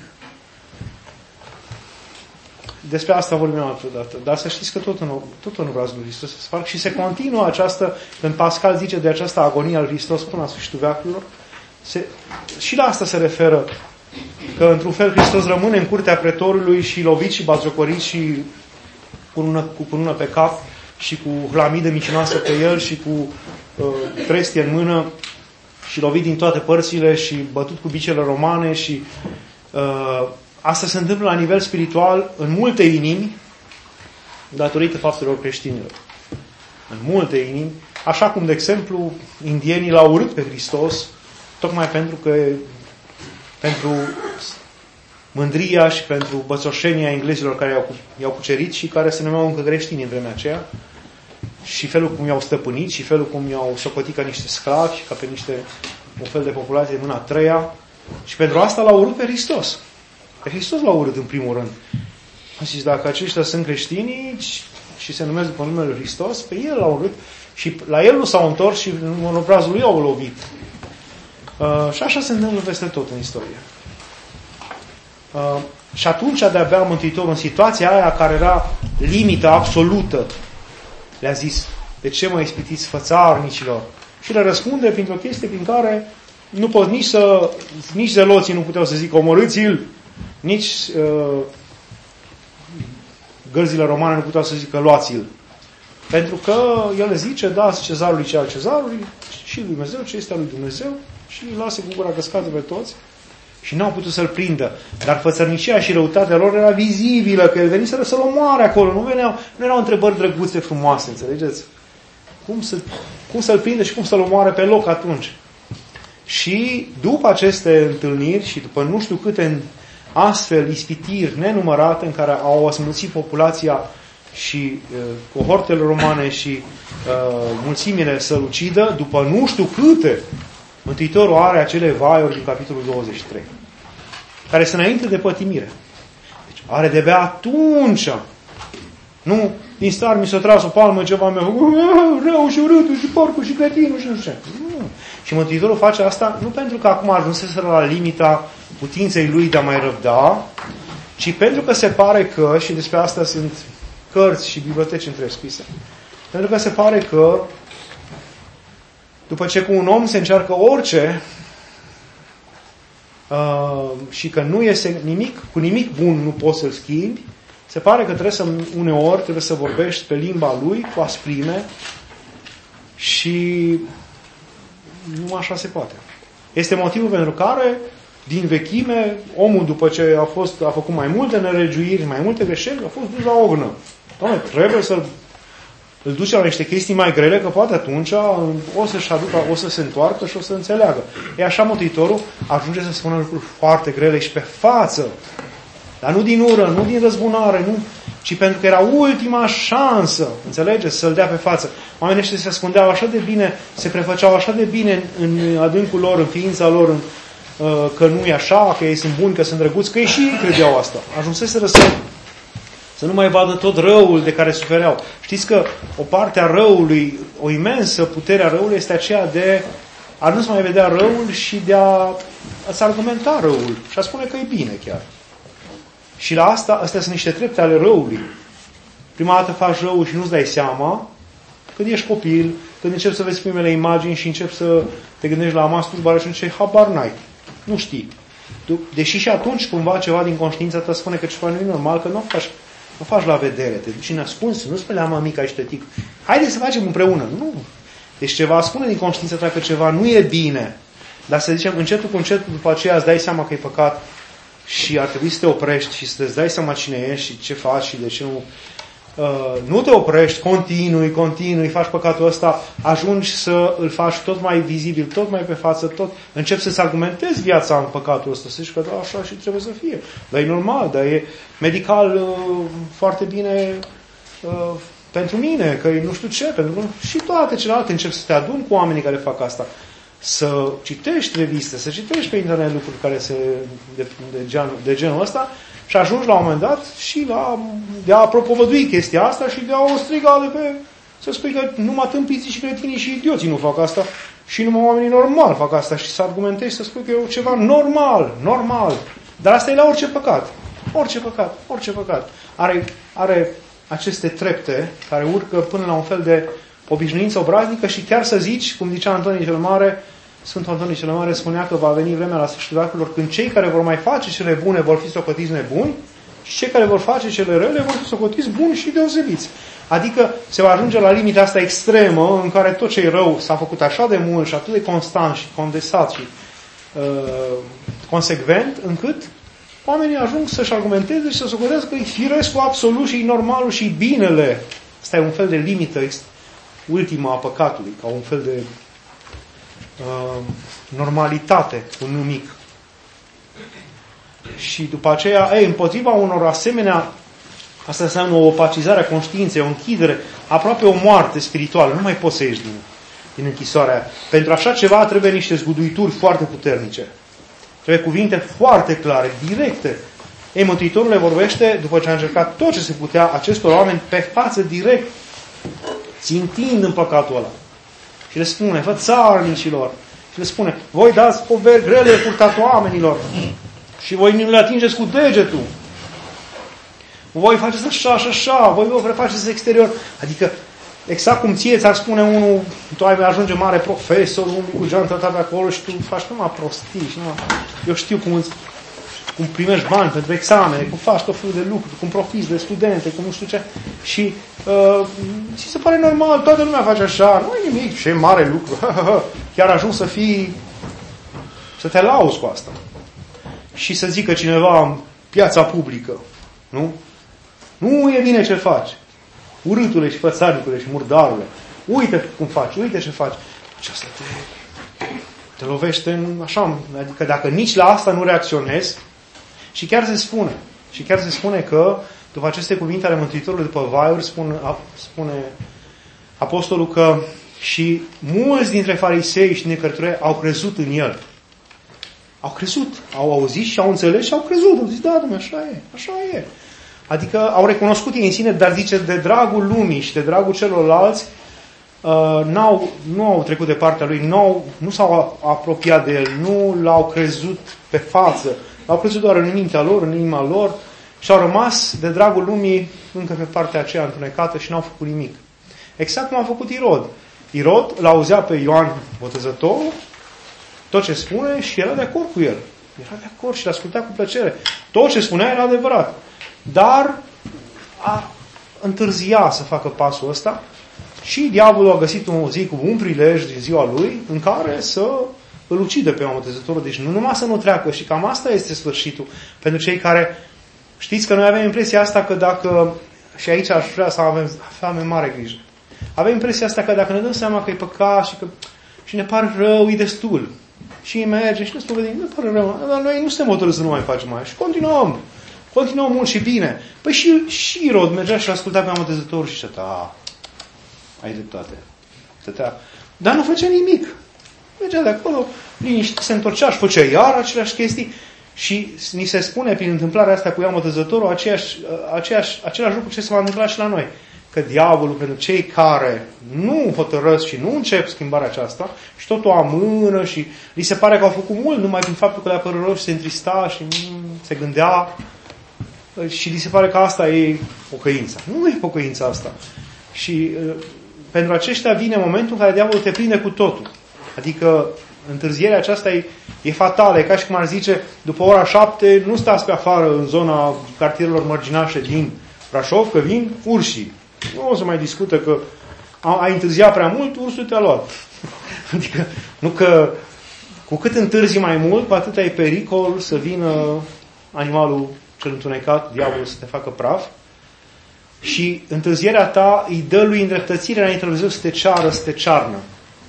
Despre asta vorbim altă dată. Dar să știți că tot în obrazul lui Hristos se sparg și se continuă această, când Pascal zice de această agonie al Hristos până la sfârșitul veacurilor, și la asta se referă. Că într-un fel Hristos rămâne în curtea pretorului și lovit și batjocorit și cu cunună pe cap și cu hlamidă micinoasă pe el și cu trestie în mână și lovit din toate părțile și bătut cu bicele romane și asta se întâmplă la nivel spiritual în multe inimi datorită faptelor creștinilor. În multe inimi, așa cum, de exemplu, indienii l-au urât pe Hristos, tocmai pentru mândria și pentru bățoșenia englezilor care i-au cucerit și care se numeau încă creștini în vremea aceea, și felul cum i-au stăpânit și felul cum i-au socotit ca niște sclavi, ca pe un fel de populație de mâna a treia. Și pentru asta l-au urât pe Hristos. Pe Hristos l-au urât în primul rând. A zis, dacă aceștia sunt creștini și se numesc după numele lui Hristos, pe el l-au urât și la el nu s-au întors și în obrazul lui au lovit. Și așa se întâmplă peste tot în istorie. Și atunci de-abia Mântuitorul, în situația aia care era limita absolută, le-a zis, de ce mă ispitiți fățarnicilor? Și le răspunde printr-o chestie prin care nu pot nici zeloții nu puteau să zică omorâți-l, nici gărzile romane nu puteau să zică luați-l. Pentru că el le zice, dați cezarului ce al cezarului și lui Dumnezeu ce este al lui Dumnezeu și îi lasă cu gura căscată pe toți. Și n-au putut să-l prindă. Dar fățărnicia și răutatea lor era vizibilă, că el veniseră să-l omoare acolo. Nu erau întrebări drăguțe, frumoase, înțelegeți? Cum să-l prindă și cum să-l omoare pe loc atunci? Și după aceste întâlniri și după nu știu câte astfel ispitiri nenumărate în care au asmulțit populația și cohortele romane și mulțimile să-l ucidă, după nu știu câte, Mântuitorul are acele vaiuri din capitolul 23, care sunt înainte de pătimire. Deci are de bea atunci. Nu, din start mi s-a tras o palmă ceva meu, rău și urâtul și porcul și cretinul și nu știu ce. Nu. Și Mântuitorul face asta nu pentru că acum ajunseseră la limita putinței lui de a mai răbda, ci pentru că se pare că, și despre asta sunt cărți și biblioteci între scrise, pentru că se pare că după ce cu un om se încearcă orice și că nu iese nimic, cu nimic bun nu poți să-l schimbi, se pare că uneori trebuie să vorbești pe limba lui, cu asprime, și nu așa se poate. Este motivul pentru care, din vechime, omul după ce a făcut mai multe nelegiuiri, mai multe greșeli, a fost dus la ognă. Doamne, trebuie îl duce la niște chestii mai grele, că poate atunci o să se întoarcă și o să înțeleagă. E așa Mântuitorul ajunge să spună lucruri foarte grele și pe față. Dar nu din ură, nu din răzbunare, nu, ci pentru că era ultima șansă, înțelegeți, să-l dea pe față. Oamenii ăștia se ascundeau așa de bine, se prefăceau așa de bine în adâncul lor, în ființa lor, că nu e așa, că ei sunt buni, că sunt drăguți, că ei și ei credeau asta. Ajunseseră să nu mai vadă tot răul de care sufereau. Știți că o parte a răului, o imensă putere a răului este aceea de a nu-ți mai vedea răul și de a-ți argumenta răul și a spune că e bine chiar. Și la asta, astea sunt niște trepte ale răului. Prima dată faci răul și nu-ți dai seama, când ești copil, când începi să vezi primele imagini și începi să te gândești la masturbare și începi, habar n-ai. Nu știi. Deși și atunci cumva ceva din conștiința ta spune că ceva nu e normal, că nu faci la vedere, te duci în ascuns, nu spune la mămica și tătic. Haideți să facem împreună. Nu. Deci ceva spune din conștiința ta că ceva nu e bine. Dar să zicem, încetul cu încetul, după aceea îți dai seama că e păcat și ar trebui să te oprești și să-ți dai seama cine ești și ce faci și de ce nu. Nu te oprești, continui, faci păcatul ăsta, ajungi să îl faci tot mai vizibil, tot mai pe față, începi să-ți argumentezi viața în păcatul ăsta, să zici că da, așa și trebuie să fie. Dar e normal, dar e medical foarte bine pentru mine, că e nu știu ce, și toate celelalte începi să te aduni cu oamenii care fac asta. Să citești reviste, să citești pe internet lucruri care de genul ăsta și ajungi la un moment dat și de a propovădui chestia asta și de a o striga să spui că numai tâmpiții și cretinii și idioții nu fac asta și numai oamenii normali fac asta și să argumentezi, să spui că e ceva normal. Dar asta e la orice păcat. Orice păcat. Are aceste trepte care urcă până la un fel de obișnuință obraznică și chiar să zici, cum zicea Antonie cel Mare, Sfântul Antonie cel Mare spunea că va veni vremea la sfârșitul veacurilor când cei care vor mai face cele bune vor fi socotiți nebuni și cei care vor face cele rele vor fi socotiți buni și deosebiți. Adică se va ajunge la limita asta extremă în care tot ce e rău s-a făcut așa de mult și atât de constant și condensat și consecvent încât oamenii ajung să-și argumenteze și să socotească că e firescul absolut și e normalul și binele. Asta e un fel de limită ultima a păcatului, ca un fel de normalitate, un numic. Și după aceea, împotriva unor asemenea, asta înseamnă o opacizare a conștiinței, o închidere, aproape o moarte spirituală. Nu mai poți să ieși din închisoarea aia. Pentru așa ceva trebuie niște zguduituri foarte puternice. Trebuie cuvinte foarte clare, directe. Mântuitorul le vorbește, după ce a încercat tot ce se putea acestor oameni, pe față direct, țintind în păcatul ăla. Și le spune, fățarnicilor, și le spune, voi dați poveri grele de purtat oamenilor și voi nu le atingeți cu degetul. Voi faceți așa și așa, voi vă prefaceți exterior. Adică, exact cum ție ți-ar spune unul, tu ai ajunge mare profesor, un cu geanta ta pe acolo și tu faci numai prostii. Și eu știu cum primești bani pentru examene, cum faci tot felul de lucruri, cum profiți de studente, cum nu știu ce. Și ți se pare normal, toată lumea face așa, nu e nimic, ce mare lucru. Chiar ajungi să te lauzi cu asta. Și să zică cineva în piața publică, nu? Nu e bine ce faci. Urâtule și fățarnicule și murdarule. Uite cum faci, uite ce faci. Și asta te lovește în așa. Adică dacă nici la asta nu reacționezi, și chiar se spune că după aceste cuvinte ale Mântuitorului, după vaiuri, spune apostolul că și mulți dintre farisei și necărturi au crezut în el. Au crezut, au auzit și au înțeles și au crezut. Au zis, da, Dom'le, așa e. Adică au recunoscut ei în sine, dar zice, de dragul lumii și de dragul celorlalți, nu au trecut de partea lui, nu s-au apropiat de el, nu l-au crezut pe față, l-au crezut doar în mintea lor, în inima lor și au rămas de dragul lumii încă pe partea aceea întunecată și n-au făcut nimic. Exact cum a făcut Irod. Irod l-auzea pe Ioan Botezătorul, tot ce spune și era de acord cu el. Era de acord și l-asculta cu plăcere. Tot ce spunea era adevărat. Dar a întârzia să facă pasul ăsta și diavolul a găsit o zi cu un prilej din ziua lui în care să îl ucide pe Ioan Botezătorul. Deci nu numai să nu treacă și cam asta este sfârșitul. Pentru cei care știți că noi avem impresia asta că dacă, și aici aș vrea să avem mare grijă, avem impresia asta că dacă ne dăm seama că e păcat și ne pare rău, e destul. Și merge și ne spovedim, ne pare rău, dar noi nu suntem hotărâți să nu mai facem mai. Și continuăm mult și bine. Păi și Irod mergea și asculta pe Ioan Botezătorul și zicea, ai dreptate. Dar nu făcea nimic. Mergea de acolo, liniștit, se întorcea și făcea iar aceleași chestii și ni se spune prin întâmplarea asta cu Ioan Botezătorul același lucru ce se va întâmpla și la noi. Că diavolul, pentru cei care nu hotărăsc și nu încep schimbarea aceasta și tot o amână și li se pare că au făcut mult numai prin faptul că le-a părut rău și se întrista și se gândea și li se pare că asta e pocăința. Nu e pocăința asta. Și pentru aceștia vine momentul în care diavolul te prinde cu totul. Adică întârzierea aceasta e fatală. E ca și cum ar zice, după ora 7 nu stați pe afară în zona cartierelor mărginașe din Brașov, că vin urșii. Nu o să mai discută că ai întârziat prea mult, ursul te-a luat. Adică, nu că cu cât întârzi mai mult, cu atât ai pericol să vină animalul cel întunecat, diavolul, să te facă praf. Și întârzierea ta îi dă lui îndreptățire înainte de Dumnezeu să te ceară, să te cearnă.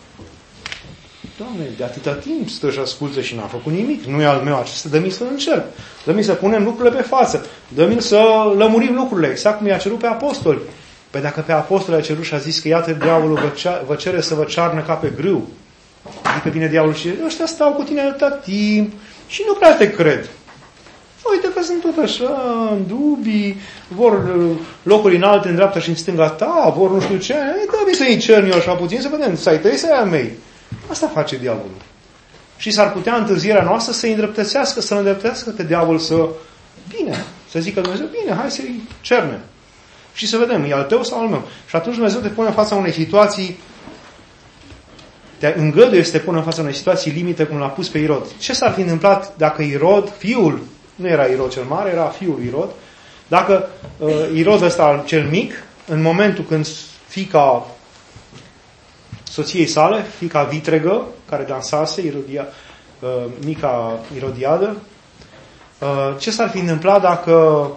Doamne, de atâta timp stă și ascultă și n-a făcut nimic. Nu e al meu acesta, dă-mi să încerc. Dă-mi să punem lucrurile pe față. Dă-mi să lămurim lucrurile, exact cum i-a cerut pe apostoli. Păi dacă pe apostoli a cerut și a zis că iată diavolul vă cere să vă cearnă ca pe grâu. Adică vine diavolul și ăștia stau cu tine atâta timp și nu prea te cred. Uite că sunt tot așa, în dubii, vor locuri înalte în dreapta și în stânga ta, vor nu știu ce. Dă-mi să-i cerni eu așa puțin, să vedem, să ai tăi, să ai a mei. Asta face diavolul. Și s-ar putea întârzierea noastră să-i îndreptățească, să-l îndreptățească pe diavol să zică Dumnezeu, bine, hai să-i cernem. Și să vedem, e al tău sau al meu. Și atunci Dumnezeu te pune în fața unei situații, te îngăduie să te pună în fața unei situații limite, cum l-a pus pe Irod. Ce s-ar fi întâmplat dacă Irod, fiul, nu era Irod cel mare, era fiul Irod, dacă Irod ăsta cel mic, în momentul când fiica soției sale, fiica vitregă, care dansase, mica Irodiadă, Ce s-ar fi întâmplat dacă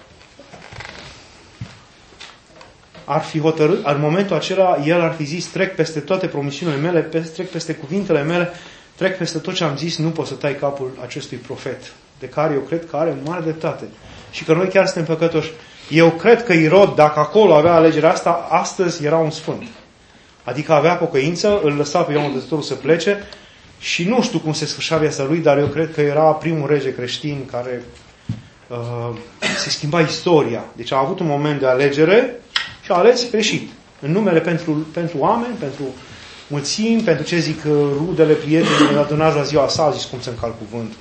ar fi hotărât, în momentul acela, el ar fi zis, trec peste toate promisiunile mele, trec peste cuvintele mele, trec peste tot ce am zis, nu pot să tai capul acestui profet, de care eu cred că are mare dreptate. Și că noi chiar suntem păcătoși. Eu cred că Irod, dacă acolo avea alegerea asta, astăzi era un sfânt. Adică avea pocăință, îl lăsa pe Ioan Botezătorul să plece și nu știu cum se sfârșea viața lui, dar eu cred că era primul rege creștin care se schimba istoria. Deci a avut un moment de alegere și a ales greșit. În numele pentru oameni, pentru mulțimi, pentru ce zic rudele, prietenii, adunaj la ziua sa, a zis cum să încalc cuvântul.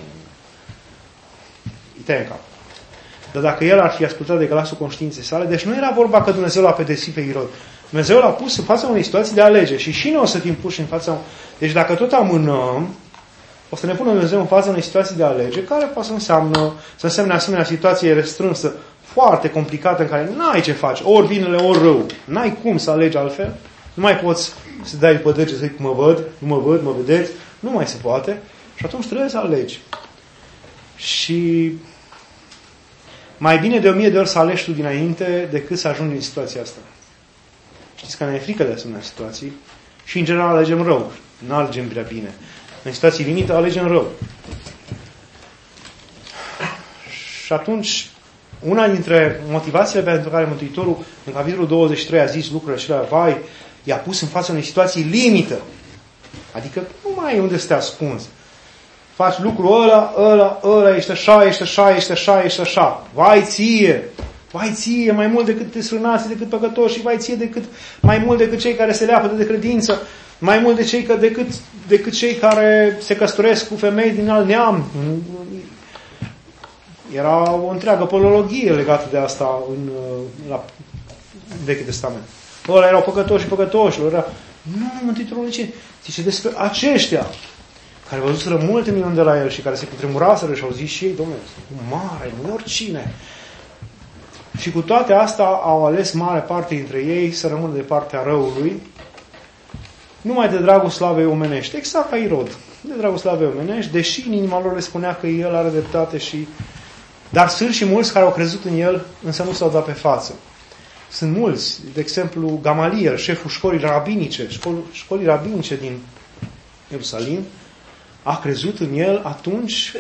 Îi tăie în cap. Dar dacă el ar fi ascultat de glasul conștiinței sale, deci nu era vorba că Dumnezeu l-a pedepsit pe Irod. Dumnezeu l-a pus în fața unei situații de alege. Și noi o să fim puși în fața... Deci dacă tot amânăm, o să ne pună Dumnezeu în fața unei situații de alege, care poate să însemne asemenea situație restrânsă, foarte complicată, în care n-ai ce faci, ori binele, ori rău. N-ai cum să alegi altfel. Nu mai poți să dai după dege, să zic, mă văd, nu mă văd, mă vedeți. Nu mai se poate. Și atunci trebuie să alegi. Și mai bine de 1000 de ori să alegi tu dinainte decât să ajungi în situația asta. Știți că ne e frică de asemenea situații și în general alegem rău. Nu alegem prea bine. În situații limită alegem rău. Și atunci, una dintre motivațiile pentru care Mântuitorul în capitolul 23 a zis lucrurile acelea, vai, i-a pus în fața unei situații limită. Adică nu mai e unde să te ascunzi. Faci lucrul ăla, ești așa. Vai ție, mai mult decât desfrânații, decât păcătoși, și vai ție mai mult decât cei care se leapă de credință, mai mult decât cei care se căsătoresc cu femei din alt neam. Era o întreagă polologie legată de asta la Vechiul Testament. Ăla erau păcătoși. Nu, Mântuitorul zice despre aceștia care văzuseră multe minuni de la el și care se cutremuraseră și au zis și ei, Dom'le, mare, nu oricine. Și cu toate astea au ales mare parte dintre ei să rămână de partea răului, numai de dragul slavei omenești. Exact ca Irod. De dragul slavei omenești, deși în inima lor le spunea că el are dreptate și... Dar sunt și mulți care au crezut în el, însă nu s-au dat pe față. Sunt mulți, de exemplu, Gamaliel, șeful școlii rabinice din Ierusalim, a crezut în el atunci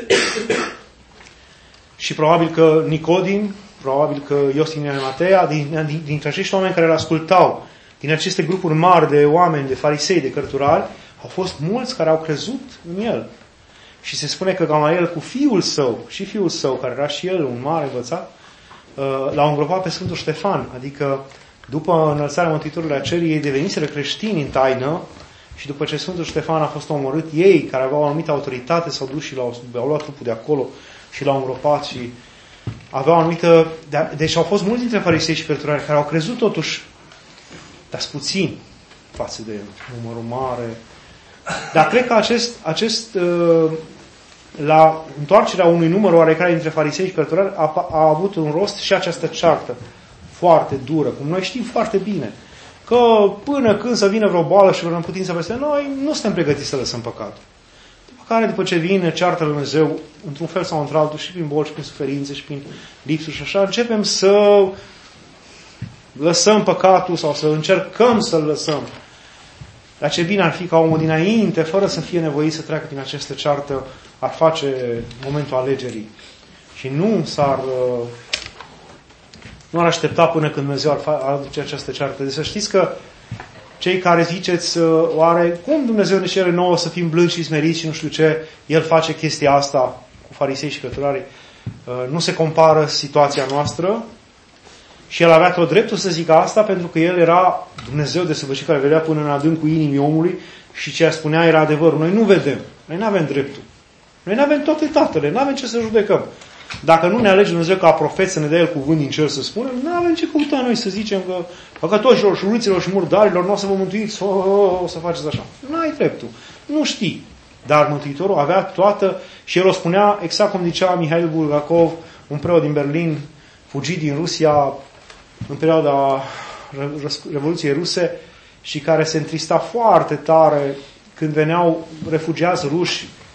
și probabil că Nicodim, probabil că Iosif din Arimatea, dintre acești oameni care îl ascultau, din aceste grupuri mari de oameni, de farisei, de cărturari, au fost mulți care au crezut în el. Și se spune că Gamaliel cu fiul său, care era și el un mare învățat, l-au îngropat pe Sfântul Ștefan. Adică după înălțarea Mântuitorului la cer, ei deveniseră creștini în taină și după ce Sfântul Ștefan a fost omorât, ei, care aveau o anumită autoritate, s-au dus și au luat trupul de acolo și l-au îngropat și aveau o anumită... Deci au fost mulți dintre farisei și cărturari care au crezut totuși, dar puțin față de numărul mare. Dar cred că la întoarcerea unui număr oarecare dintre farisei și cărturari a avut un rost și această ceartă foarte dură, cum noi știm foarte bine. Că până când să vină vreo boală și vreo neputință peste noi, nu suntem pregătiți să lăsăm păcatul. După care, după ce vine ceartă lui Dumnezeu, într-un fel sau într-altul, și prin boli, și prin suferințe, și prin lipsuri și așa, începem să lăsăm păcatul sau să încercăm să-l lăsăm. Dar ce bine ar fi ca omul dinainte, fără să fie nevoit să treacă prin această ceartă, ar face momentul alegerii. Și nu ar aștepta până când Dumnezeu ar aduce această ceartă. Deci să știți că cei care ziceți, oare cum Dumnezeu ne cere nouă să fim blânzi și smeriți și nu știu ce, El face chestia asta cu farisei și cărturarii, nu se compară situația noastră și El avea tot dreptul să zică asta pentru că El era Dumnezeu desăvârșit care vedea până în adâncul inimii omului și ce spunea era adevărul. Noi nu vedem, noi nu avem dreptul. Noi nu avem toate datele, nu avem ce să judecăm. Dacă nu ne alege Dumnezeu ca profet să ne dea El cuvânt din cer să spunem, nu avem ce căuta noi să zicem că păcătoșilor și urâților și murdarilor nu o să vă mântuiți, o să faceți așa. Nu ai dreptul. Nu știi. Dar Mântuitorul avea toată și El o spunea exact cum zicea Mihail Bulgakov, un preot din Berlin, fugit din Rusia în perioada Revoluției Ruse și care se întrista foarte tare când veneau refugiați ruși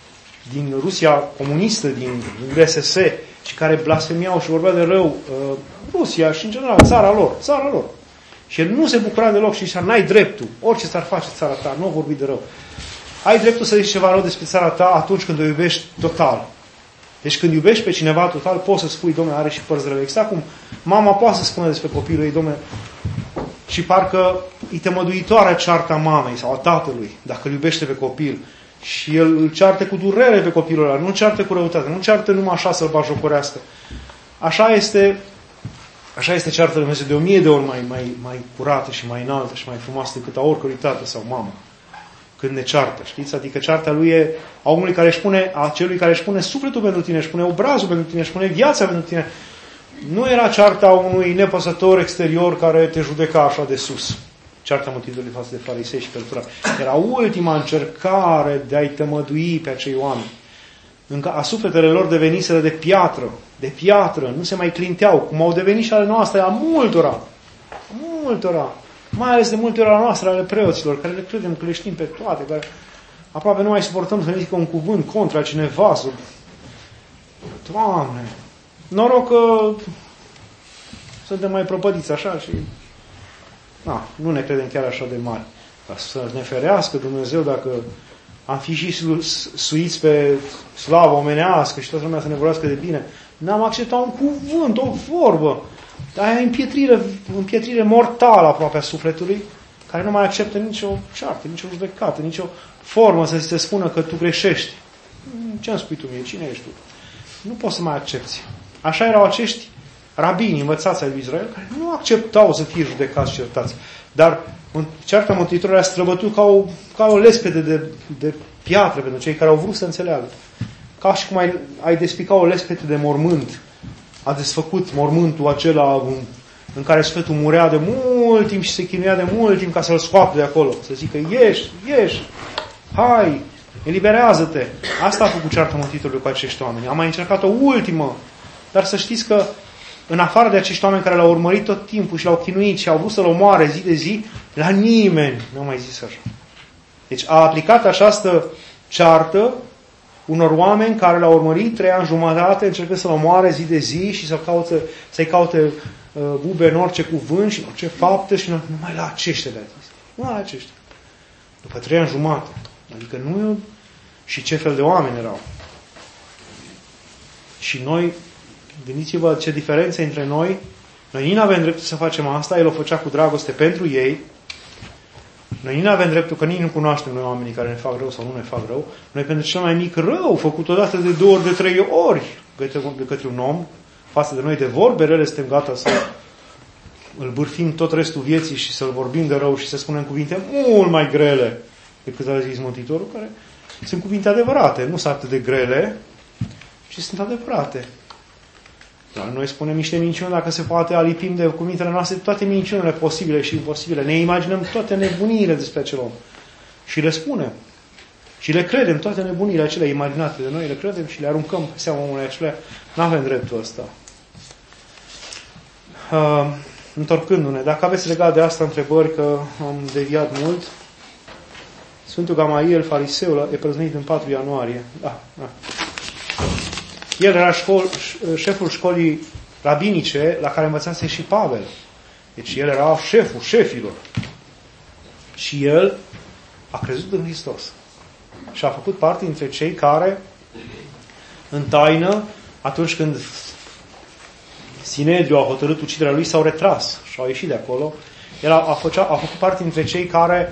din Rusia comunistă, din RSS, și care blasfemiau și vorbeau de rău Rusia și în general țara lor. Și el nu se bucura deloc și zicea, n-ai dreptul, orice s-ar face țara ta, nu vorbi de rău. Ai dreptul să zici ceva rău despre țara ta atunci când o iubești total. Deci când iubești pe cineva total, poți să spui, Dom'le, are și părți rele. Exact cum mama poate să spună despre copilul ei, Dom'le, și parcă e temăduitoare cearta mamei sau a tatălui, dacă îl iubește pe copil. Și el îl ceartă cu durere pe copilul ăla, nu ceartă cu răutate, nu ceartă numai așa să-l bajocorească. Așa este cearta lui Dumnezeu de 1000 de ori mai curată și mai înaltă și mai frumoasă decât a oricărui tată sau mamă. Când ne ceartă, știți? Adică cearta lui e a omului care își pune, a celui care își pune sufletul pentru tine, își pune obrazul pentru tine, își pune viața pentru tine. Nu era cearta unui nepăsător exterior care te judeca așa de sus. Cearta Mântuitorului față de farisei și cărturari. Era ultima încercare de a-i tămădui pe acei oameni. Încă a sufletele lor deveniseră de piatră, nu se mai clinteau, cum au devenit și ale noastre, a multora, mai ales de multe ori a noastre, ale preoților, care le credem că le știm pe toate, care aproape nu mai suportăm să ne zică un cuvânt contra cineva. Doamne, noroc că suntem mai propădiți așa și nu ne credem chiar așa de mari. Dar să ne ferească Dumnezeu dacă am fi și suiți pe slavă omenească și toată lumea să ne vorbească de bine. N-am acceptat un cuvânt, o vorbă. Dar e împietrire mortală aproape a sufletului, care nu mai acceptă nicio ceartă, nicio judecată, nicio formă să se spună că tu greșești. Ce-mi spui tu mie? Cine ești tu? Nu poți să mai accepti. Așa erau acești rabini învățați ai lui Israel, care nu acceptau să fie judecați și certați. Dar cearta Mântuitorului a străbătut ca o lespede de piatră pentru cei care au vrut să înțeleagă. Ca și cum ai despica o lespede de mormânt. A desfăcut mormântul acela în care sufletul murea de mult timp și se chinuia de mult timp ca să-l scoată de acolo. Să zică, ieși, hai, eliberează-te. Asta a făcut cearta Mântuitorului cu acești oameni. Am mai încercat o ultimă, dar să știți că în afară de acești oameni care l-au urmărit tot timpul și l-au chinuit și au vrut să-l omoare zi de zi, la nimeni nu a mai zis așa. Deci a aplicat această ceartă unor oameni care l-au urmărit 3 ani jumătate, încercând să-l omoare zi de zi și să-i caute bube în orice cuvânt și în orice faptă și numai la aceștia le-a zis. Numai la aceștia. După 3 ani jumătate. Adică nu... Și ce fel de oameni erau. Și noi, gândiți-vă ce diferență între noi. Noi nu avem dreptul să facem asta, el o făcea cu dragoste pentru ei. Noi nu avem dreptul, că nici nu cunoaștem noi oamenii care ne fac rău sau nu ne fac rău. Noi pentru cel mai mic rău, făcut odată de 2 ori, de 3 ori de către un om, față de noi de vorbe rele, suntem gata să îl bârfim tot restul vieții și să-l vorbim de rău și să spunem cuvinte mult mai grele decât a zis Mântuitorul, care sunt cuvinte adevărate, nu sunt atât de grele, ci sunt adevărate. Dar noi spunem niște minciuni, dacă se poate, alipim de cuvintele noastre toate minciunile posibile și imposibile. Ne imaginăm toate nebuniile despre acel om. Și le spunem. Și le credem, toate nebuniile acelea imaginate de noi, le credem și le aruncăm pe seama omului acelea. Nu avem dreptul ăsta. Întorcându-ne, dacă aveți legat de asta întrebări, că am deviat mult, Sfântul Gamaliel, fariseul, e prăznuit în 4 ianuarie. El era șeful școlii rabinice la care învățase și Pavel. Deci el era șeful șefilor. Și el a crezut în Hristos. Și a făcut parte dintre cei care, în taină, atunci când Sinedriu a hotărât uciderea lui, s-au retras și au ieșit de acolo. El a făcut parte dintre cei care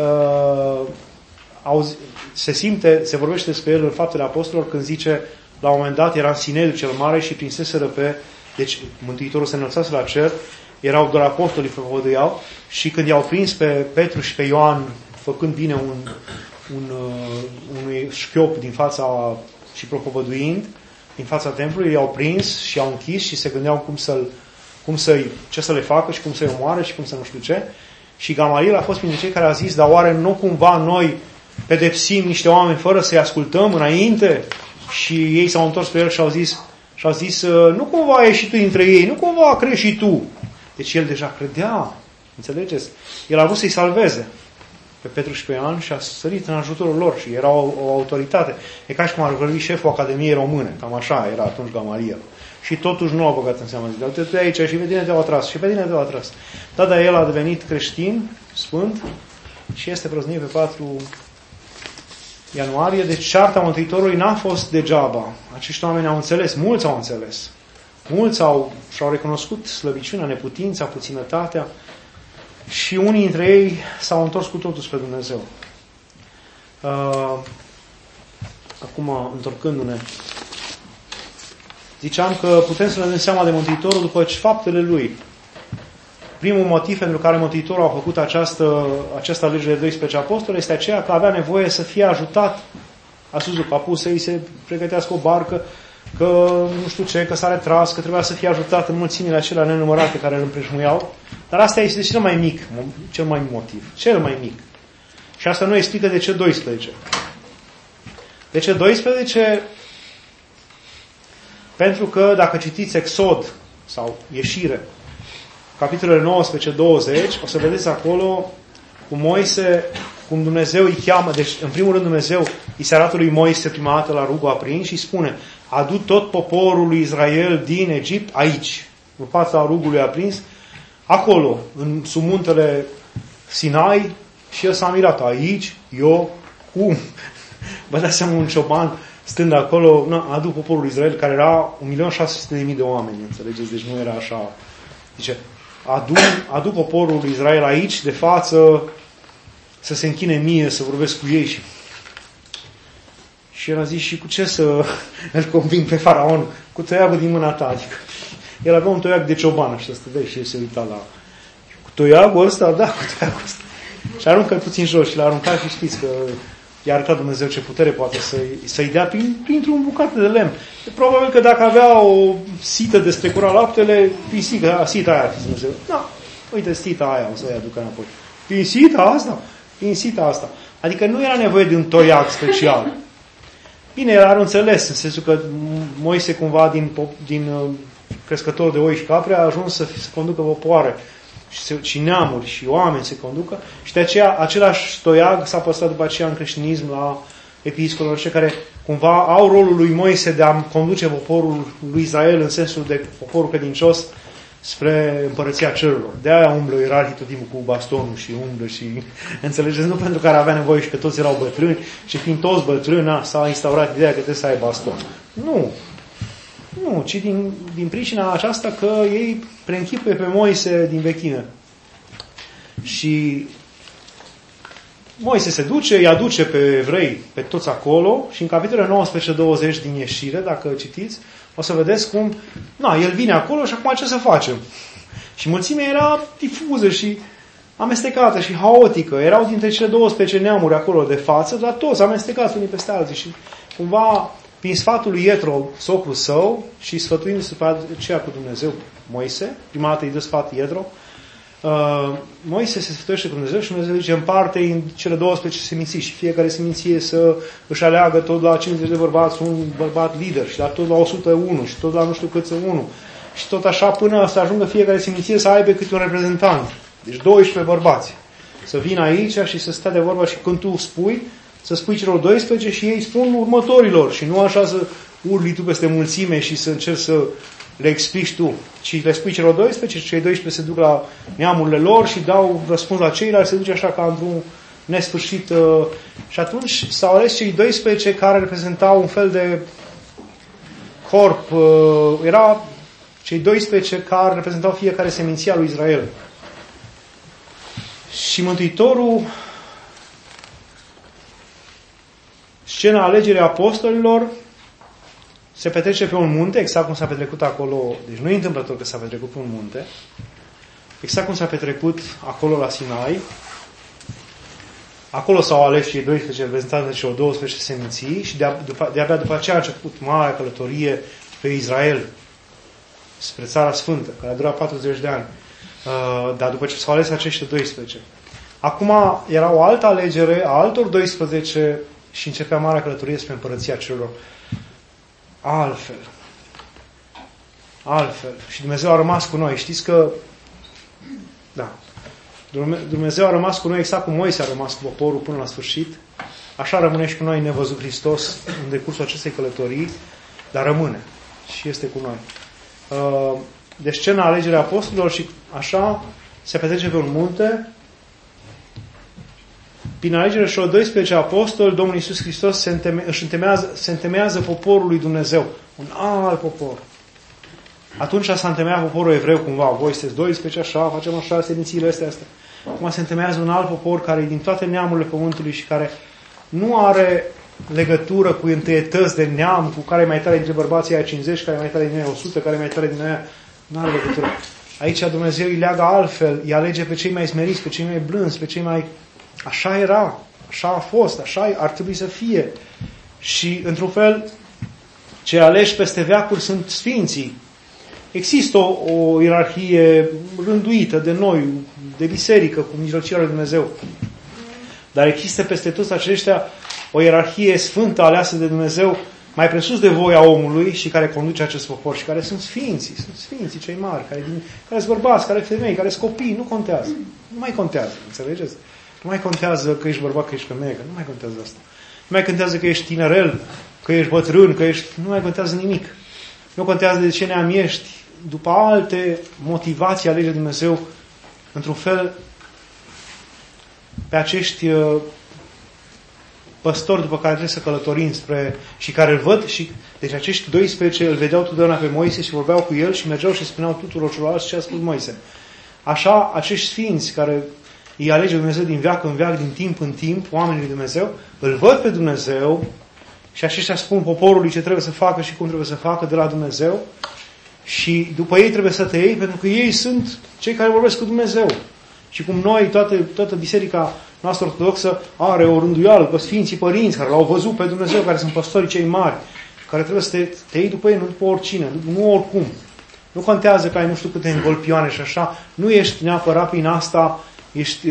se vorbește despre el în Faptele Apostolilor când zice, la un moment dat era în Sinedriu cel mare și prinseseră pe... Deci Mântuitorul se înălțase la cer, erau doar apostolii propovăduiau și când i-au prins pe Petru și pe Ioan făcând bine unui șchiop din fața și propovăduind din fața templului, i-au prins și i-au închis și se gândeau ce să le facă și cum să-i omoare și cum să nu știu ce. Și Gamaliel a fost printre cei care a zis, dar oare nu cumva noi pedepsim niște oameni fără să-i ascultăm înainte? Și ei s-au întors pe el și au zis, nu cumva ai ieșit tu dintre ei, nu cumva crezi și tu. Deci el deja credea, înțelegeți? El a vrut să-i salveze pe Petru și pe Ioan și a sărit în ajutorul lor și era o autoritate. E ca și cum ar vorbi șeful Academiei Române, cam așa era atunci Gamaliel. Și totuși nu a băgat în seamă. Zic, uite aici și pe tine te-au atras, și pe tine te-au atras. Dar el a devenit creștin, sfânt, și este prăznuit pe 4 ianuarie. Deci cearta Mântuitorului n-a fost degeaba. Acești oameni au înțeles, mulți au înțeles. Mulți și-au recunoscut slăbiciunea, neputința, puținătatea și unii dintre ei s-au întors cu totul spre Dumnezeu. Acum, întorcându-ne, ziceam că putem să ne dăm seama de Mântuitorul după faptele Lui. Primul motiv pentru care Mântuitorul a făcut această alegere de 12 apostoli este aceea că avea nevoie să fie ajutat. A spus că a pus să-i se pregătească o barcă, că nu știu ce, că s-a retras, că trebuia să fie ajutat în mulțimile acelea nenumărate care îl împrejmuiau. Dar asta este cel mai mic motiv. Cel mai mic. Și asta nu explică de ce 12. De ce 12? Pentru că dacă citiți Exod sau Ieșire, capitolele 19-20, o să vedeți acolo cum Moise, cum Dumnezeu îi cheamă. Deci, în primul rând, Dumnezeu îi se arată lui Moise prima dată la rugul aprins și spune: adu tot poporul lui Israel din Egipt aici, în fața rugului aprins, acolo, sub muntele Sinai. Și el s-a mirat: aici, eu, cum? Vă dați seama, un cioban stând acolo, adu poporul lui Israel, care era 1.600.000 de oameni, înțelegeți? Deci nu era așa. Zice, adu poporul lui Israel aici, de față, să se închine mie, să vorbesc cu ei. Și el a zis: și cu ce să îl conving pe faraon? Cu toiagul din mâna ta. Adică, el avea un toiag de cioban, așa stădea și el se uita la... Cu toiagul ăsta? Da, cu toiagul ăsta. Și aruncă-l puțin jos și l-a aruncat și știți că i-a arătat Dumnezeu ce putere poate să-i dea printr-un bucată de lemn. Probabil că dacă avea o sită de strecura laptele, pisica, sita aia, Dumnezeu. Da, uite, sita aia, o să-i aducă înapoi. Prin sita asta. Adică nu era nevoie de un toiag special. Bine, el are înțeles, în sensul că Moise cumva din crescător de oi și capre a ajuns să conducă popoare și neamuri și oameni se conducă și de aceea același toiag s-a păstrat după aceea în creștinism la episcopilor cei care cumva au rolul lui Moise de a conduce poporul lui Israel în sensul de poporul credincios spre împărăția cerurilor. De aia umblă ierarhii tot timpul cu bastonul și umblă și înțelegeți, nu pentru că avea nevoie și că toți erau bătrâni și fiind toți bătrâni s-a instaurat ideea că trebuie să ai baston. Nu, ci din pricina aceasta că ei preînchipuie pe Moise din vechime. Și Moise se duce, îi aduce pe evrei, pe toți acolo și în capitolele 19-20 din Ieșire, dacă citiți, o să vedeți cum, el vine acolo și acum ce să facem? Și mulțimea era difuză și amestecată și haotică. Erau dintre cele 12 neamuri acolo de față, dar toți amestecați unii peste alții și cumva prin sfatul lui Ietro, socrul său, și sfătuindu-se pe aceea cu Dumnezeu, Moise, prima dată îi dă sfat Ietro, Moise se sfătuiește cu Dumnezeu și Dumnezeu zice: împarte în cele 12 seminții și fiecare seminție să își aleagă tot la 50 de bărbați un bărbat lider și la tot la 101 și tot la nu știu câți unul și tot așa până să ajungă fiecare seminție să aibă câte un reprezentant. Deci 12 bărbați să vină aici și să stea de vorba și când tu spui, să spui celor 12 și ei spun următorilor și nu așa să urli tu peste mulțime și să încerci să le explici tu, ci le spui celor 12 și cei 12 se duc la neamurile lor și dau răspuns la ceilalți, se duce așa ca într-un nesfârșit. Și atunci s-au ales cei 12 care reprezentau un fel de corp. Era cei 12 care reprezentau fiecare seminție a lui Israel. Și Mântuitorul, scena alegerii apostolilor, se petrece pe un munte, exact cum s-a petrecut acolo. Deci nu e întâmplător că s-a petrecut pe un munte. Exact cum s-a petrecut acolo la Sinai. Acolo s-au ales cei 12 reprezentanți de celor 12 seminții și de-abia după aceea a început marea călătorie pe Israel spre Țara Sfântă, care a durat 40 de ani. Dar după ce s-au ales acești 12. Acum era o altă alegere a altor 12 și începea marea călătorie spre Împărăția Cerurilor. Altfel. Și Dumnezeu a rămas cu noi. Știți că Dumnezeu a rămas cu noi exact cum Moise a rămas cu poporul până la sfârșit. Așa rămâne și cu noi nevăzut Hristos în decursul acestei călătorii, dar rămâne și este cu noi. Deci scena alegerea apostolilor și așa se petrece pe un munte. Prin alegerea celor 12 apostoli, Domnul Iisus Hristos se întemeiază poporul lui Dumnezeu. Un alt popor. Atunci s-a întemeiat poporul evreu cumva. Voi sunteți 12, așa, facem așa, semințiile astea. Acum se întemeiază un alt popor care e din toate neamurile pământului și care nu are legătură cu întâietăți de neam, cu care e mai tare dintre bărbații aia 50, care e mai tare din aia 100, care e mai tare din aia. Nu are legătură. Aici Dumnezeu îi leagă altfel, îi alege pe cei mai smeriți, pe cei mai blânzi, pe cei mai... Așa era, așa a fost, așa ar trebui să fie. Și, într-un fel, cei aleși peste veacuri sunt sfinții. Există o ierarhie rânduită de noi, de biserică, cu mijlocirea lui Dumnezeu. Dar există peste toți aceștia o ierarhie sfântă aleasă de Dumnezeu, mai presus de voia omului și care conduce acest popor și care sunt sfinții cei mari, care sunt bărbați, care sunt femei, care sunt copii, nu contează. Nu mai contează, înțelegeți? Nu mai contează că ești bărbat, că ești femeie, că nu mai contează asta. Nu mai contează că ești tinerel, că ești bătrân, că ești... Nu mai contează nimic. Nu contează de ce neam ești. După alte motivații alege Dumnezeu, într-un fel, pe acești păstori după care trebuie să călătorim și care îl văd și deci acești 12 îl vedeau totdeauna pe Moise și vorbeau cu el și mergeau și spuneau tuturor celorlalți ce a spus Moise. Așa, acești sfinți care îi alege Dumnezeu din veac în veac, din timp în timp, oamenii lui Dumnezeu, îl văd pe Dumnezeu și aceștia spun poporului ce trebuie să facă și cum trebuie să facă de la Dumnezeu și după ei trebuie să te iei pentru că ei sunt cei care vorbesc cu Dumnezeu. Și cum noi, toată biserica noastră ortodoxă are o rânduială pe Sfinții Părinți care l-au văzut pe Dumnezeu, care sunt păstorii cei mari, care trebuie să te iei după ei, nu după oricine, nu oricum. Nu contează că ai nu știu câte îngolpioane și așa, nu ești neapărat prin asta, ești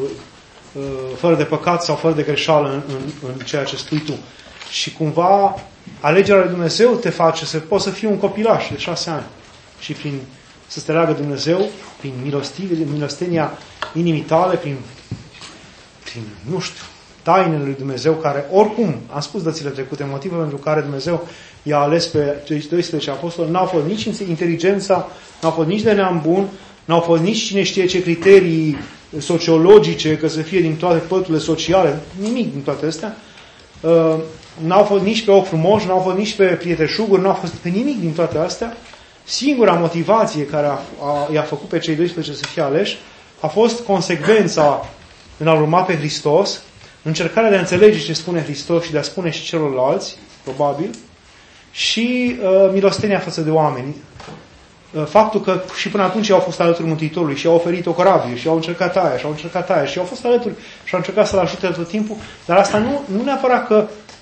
fără de păcat sau fără de greșeală în ceea ce spui tu. Și cumva alegerea lui Dumnezeu te face să poți să fii un copilaș de 6 ani și prin să te leagă Dumnezeu, prin milostenia inimii tale, prin nu știu, tainele lui Dumnezeu, care oricum, am spus dățile trecute, motivul pentru care Dumnezeu i-a ales pe cei 12 apostoli, n-au fost nici inteligența, n-au fost nici de neam bun, n-au fost nici cine știe ce criterii sociologice, că să fie din toate păturile sociale, nimic din toate astea. N-au fost nici pe ochi frumoși, n-au fost nici pe prieteșuguri, n-au fost pe nimic din toate astea. Singura motivație care i-a făcut pe cei 12 să fie aleși a fost consecvența în a urma pe Hristos, încercarea de a înțelege ce spune Hristos și de a spune și celorlalți, probabil, și milostenia față de oameni. Faptul că și până atunci au fost alături Mântuitorului și au oferit o corabie și au încercat aia și au fost alături și au încercat să-L ajute tot timpul, dar asta nu neapărat că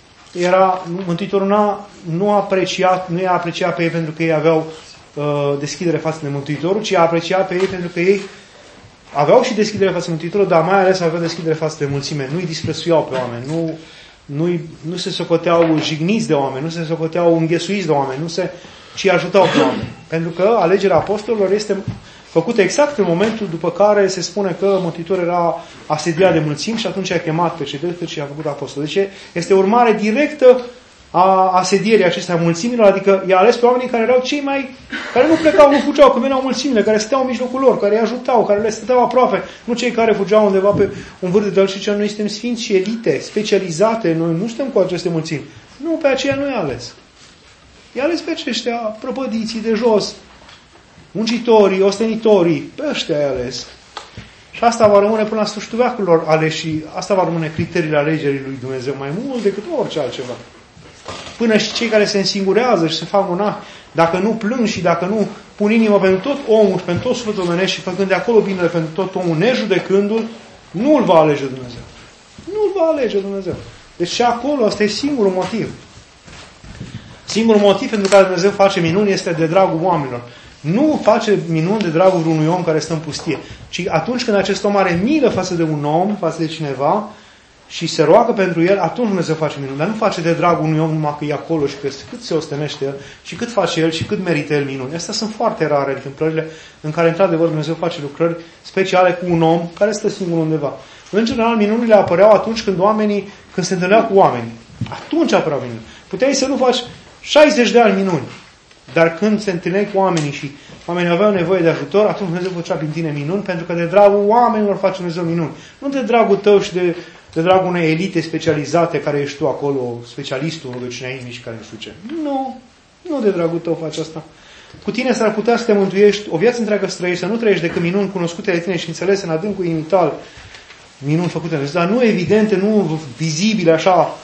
Mântuitorul nu i-a apreciat pe ei pentru că ei aveau deschidere față de Mântuitorul, ci i-a apreciat pe ei pentru că ei aveau și deschidere față de Mântuitorul, dar mai ales aveau deschidere față de mulțime. Nu îi disprețuiau pe oameni, nu se socoteau jigniți de oameni, nu se socoteau înghesuiți de oameni, ci îi ajutau pe oameni. Pentru că alegerea apostolilor este făcută exact în momentul după care se spune că Mântuitorul era asediat de mulțimi și atunci a chemat pe cei 12 și a făcut apostoli. Deci este urmare directă a asedierii acestea mulțimilor, adică i-a ales pe oamenii care erau cei mai, care nu plecau, nu fugeau, că veneau mulțimile, care stăteau în mijlocul lor, care îi ajutau, care le stăteau aproape, nu cei care fugeau undeva pe un vârf de el și ziceau, noi suntem sfinți și elite, specializate, noi nu suntem cu aceste mulțimi. Nu, pe aceea nu i-a ales. I-a ales pe aceștia prăpădiții de jos, muncitorii, ostenitorii, pe ăștia i-a ales. Și asta va rămâne până la sfârșitul veacurilor aleși și asta va rămâne criteriile alegerii lui Dumnezeu mai mult decât orice altceva. Până și cei care se însingurează și se fac monahi, dacă nu plâng și dacă nu pun inimă pentru tot omul și pentru tot sufletul omenesc și făcând de acolo binele pentru tot omul, nejudecându-l, nu îl va alege Dumnezeu. Nu îl va alege Dumnezeu. Deci și acolo ăsta e singurul motiv. Singurul motiv pentru care Dumnezeu face minuni este de dragul oamenilor. Nu face minuni de dragul unui om care stă în pustie, ci atunci când acest om are milă față de un om, față de cineva, și se roagă pentru el, atunci Dumnezeu face minuni. Dar nu face de dragul unui om numai că e acolo și că cât se ostenește el și cât face el și cât merită el minuni. Astea sunt foarte rare întâmplările în care, într-adevăr, Dumnezeu face lucrări speciale cu un om care stă singur undeva. În general, minunile apăreau atunci când se întâlneau cu oamenii. Atunci apăreau minuni. Puteai să nu faci 60 de ani minuni. Dar când se întâlneai cu oamenii și oamenii aveau nevoie de ajutor, atunci Dumnezeu făcea prin tine minuni, pentru că de dragul oamenilor face Dumnezeu minuni. Nu de dragul tău și de dragul unei elite specializate care ești tu acolo, specialistul în rugăciunea inimii și care nu știu ce. Nu de dragul tău faci asta. Cu tine s-ar putea să te mântuiești o viață întreagă să trăiești, să nu trăiești decât minuni cunoscute de tine și înțelese în adâncul inimii tale, minuni făcute în Dumnezeu, dar nu evidente, nu vizibile așa.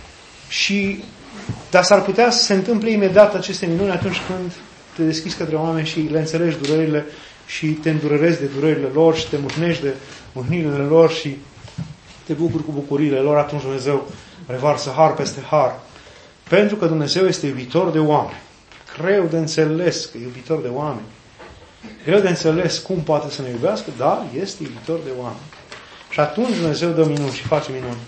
Dar s-ar putea să se întâmple imediat aceste minuni atunci când te deschizi către oameni și le înțelegi durerile și te îndurerezi de durerile lor și te mâhnești de mâhnirile lor și te bucuri cu bucuriile lor, atunci Dumnezeu revarsă har peste har. Pentru că Dumnezeu este iubitor de oameni. Greu de înțeles că e iubitor de oameni. Greu de înțeles cum poate să ne iubească, dar este iubitor de oameni. Și atunci Dumnezeu dă minuni și face minuni.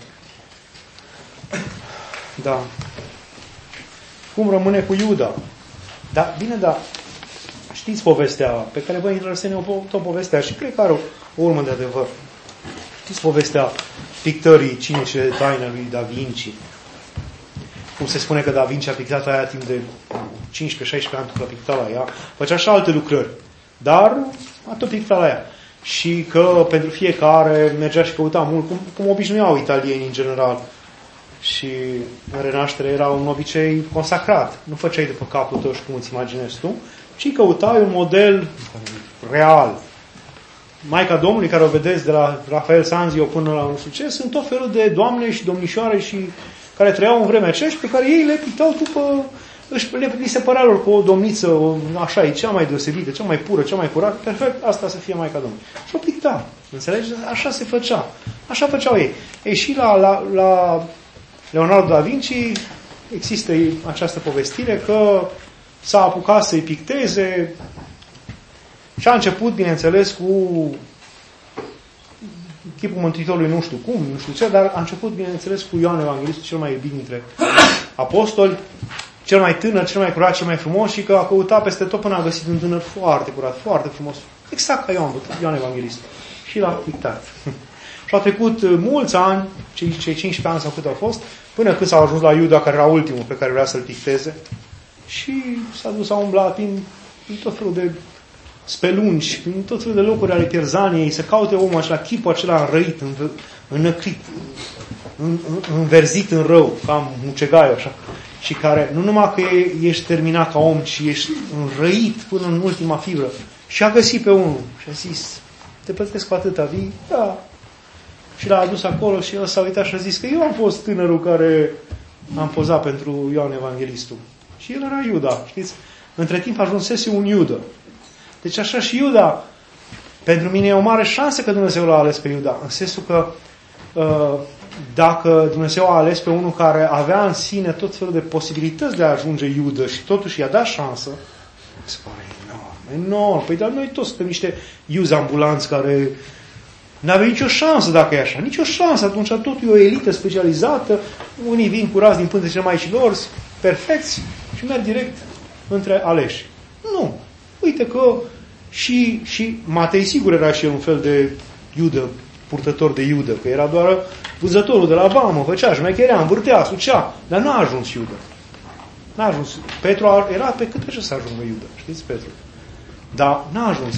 Da. Cum rămâne cu Iuda? Da, bine, da. Știți povestea pe care vă interesează tot povestea și cred că are o urmă de adevăr. Știți povestea pictării Cinicile de taină lui Da Vinci? Cum se spune că Da Vinci a pictat aia timp de 15-16 ani că a pictat la ea. Făcea și alte lucrări. Dar a tot pictat la ea. Și că pentru fiecare mergea și căuta mult, cum obișnuiau italienii în general. Și în Renaștere era un obicei consacrat. Nu făceai după capul tău și cum îți imaginezi tu, ci căutai un model real. Maica Domnului, care o vedeți de la Rafael Sanzio până la un succes, sunt tot felul de doamne și domnișoare și care trăiau în vremea aceea și pe care ei le pictau după... Li se părea lor cu o domniță, așa, e cea mai deosebită, cea mai pură, cea mai curată, perfect, asta să fie Maica Domnului. Și o picta. Înțelegeți? Așa se făcea. Așa făceau ei. Ei și la Leonardo da Vinci există această povestire că s-a apucat să-i picteze și a început, bineînțeles, cu chipul Mântuitorului nu știu cum, nu știu ce, dar a început, bineînțeles, cu Ioan Evanghelistul, cel mai iubit dintre apostoli, cel mai tânăr, cel mai curat, cel mai frumos și că a căutat peste tot până a găsit un tânăr foarte curat, foarte frumos, exact ca Ioan Evanghelistul. Și l-a pictat. Și au trecut mulți ani, cei 15 ani sau cât au fost, până când s-a ajuns la Iuda, care era ultimul pe care vrea să-l picteze. Și s-a dus, a umblat prin tot felul de spelungi, prin tot felul de locuri ale Pierzaniei, să caute omul acela, chipul acela înrăit, înnăcrit, înverzit în rău, ca mucegaiul așa. Și care, nu numai că ești terminat ca om, ci ești înrăit până în ultima fibră. Și a găsit pe unul și a zis, te plătesc cu atâta, vii? Da. Și l-a adus acolo și el s-a uitat și a zis că eu am fost tânărul care am pozat pentru Ioan Evanghelistul. Și el era Iuda, știți? Între timp ajunsese un Iuda. Deci așa și Iuda, pentru mine e o mare șansă că Dumnezeu l-a ales pe Iuda. În sensul că dacă Dumnezeu a ales pe unul care avea în sine tot felul de posibilități de a ajunge Iuda și totuși i-a dat șansă, se pare enorm. Păi dar noi toți suntem niște iuzi ambulanți care n-avem nicio șansă dacă e așa. Nicio șansă. Atunci totul e o elită specializată. Unii vin curați din pântecele Maicilor, perfecți, și merg direct între aleși. Nu. Uite că și Matei sigur era și el un fel de Iudă, purtător de Iudă, că era doar vânzătorul de la vamă, făcea șmecherea, învârtea, sucea, dar n-a ajuns Iudă. N-a ajuns. Petru era pe cât trebuie să ajungă Iudă, știți, Petru? Dar n-a ajuns.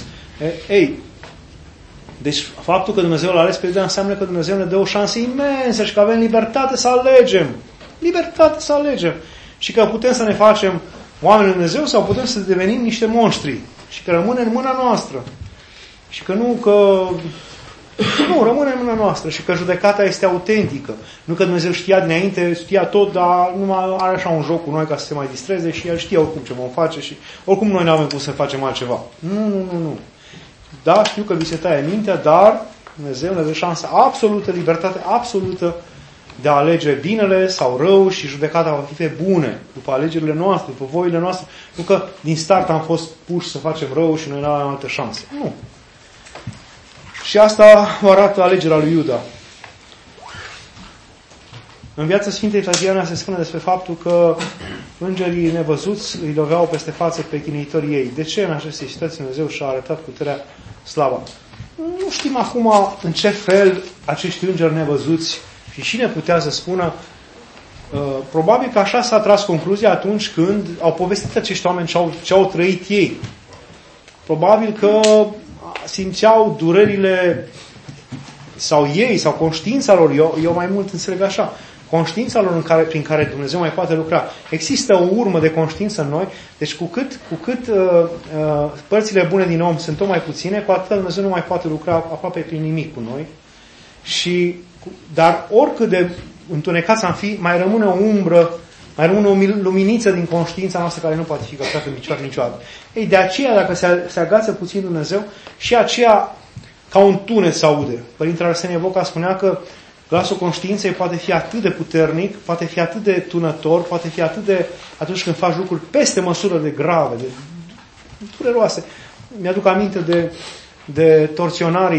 Deci faptul că Dumnezeu l-a ales pe Iuda înseamnă că Dumnezeu ne dă o șansă imensă și că avem libertate să alegem. Libertate să alegem. Și că putem să ne facem oameni lui Dumnezeu sau putem să devenim niște monștri. Și că rămâne în mâna noastră. Și că nu, rămâne în mâna noastră. Și că judecata este autentică. Nu că Dumnezeu știa dinainte, știa tot, dar numai are așa un joc cu noi ca să se mai distreze și El știa oricum ce vom face și oricum noi n-avem cum să facem altceva. Nu. Da, știu că vi se taie mintea, dar Dumnezeu ne dă șansă absolută, libertate absolută de a alege binele sau rău și judecata va fi pe bune, după alegerile noastre, după voile noastre. Nu că din start am fost puși să facem rău și noi nu avem altă șansă. Nu. Și asta arată alegerea lui Iuda. În Viața Sfintei Tatiana se spune despre faptul că îngerii nevăzuți îi loveau peste față pe chinuitorii ei. De ce în aceste situații Dumnezeu și-a arătat puterea slava? Nu știm acum în ce fel acești îngeri nevăzuți și cine putea să spună. Probabil că așa s-a tras concluzia atunci când au povestit acești oameni ce au trăit ei. Probabil că simțeau durerile sau ei, sau conștiința lor, eu mai mult înțeleg așa, conștiința lor prin care Dumnezeu mai poate lucra. Există o urmă de conștiință în noi, deci cu cât părțile bune din om sunt tot mai puține, cu atât Dumnezeu nu mai poate lucra aproape prin nimic cu noi. Dar oricât de întunecați am fi, mai rămâne o umbră, mai rămâne o luminiță din conștiința noastră care nu poate fi căpătată în picioare niciodată. Ei, de aceea, dacă se agață puțin Dumnezeu, și aceea ca un tunet se aude. Părintele Arsenie Boca spunea că glasul conștiinței poate fi atât de puternic, poate fi atât de tunător, poate fi atât de, atunci când faci lucruri peste măsură de grave, de dureroase. Mi-aduc aminte de torționarii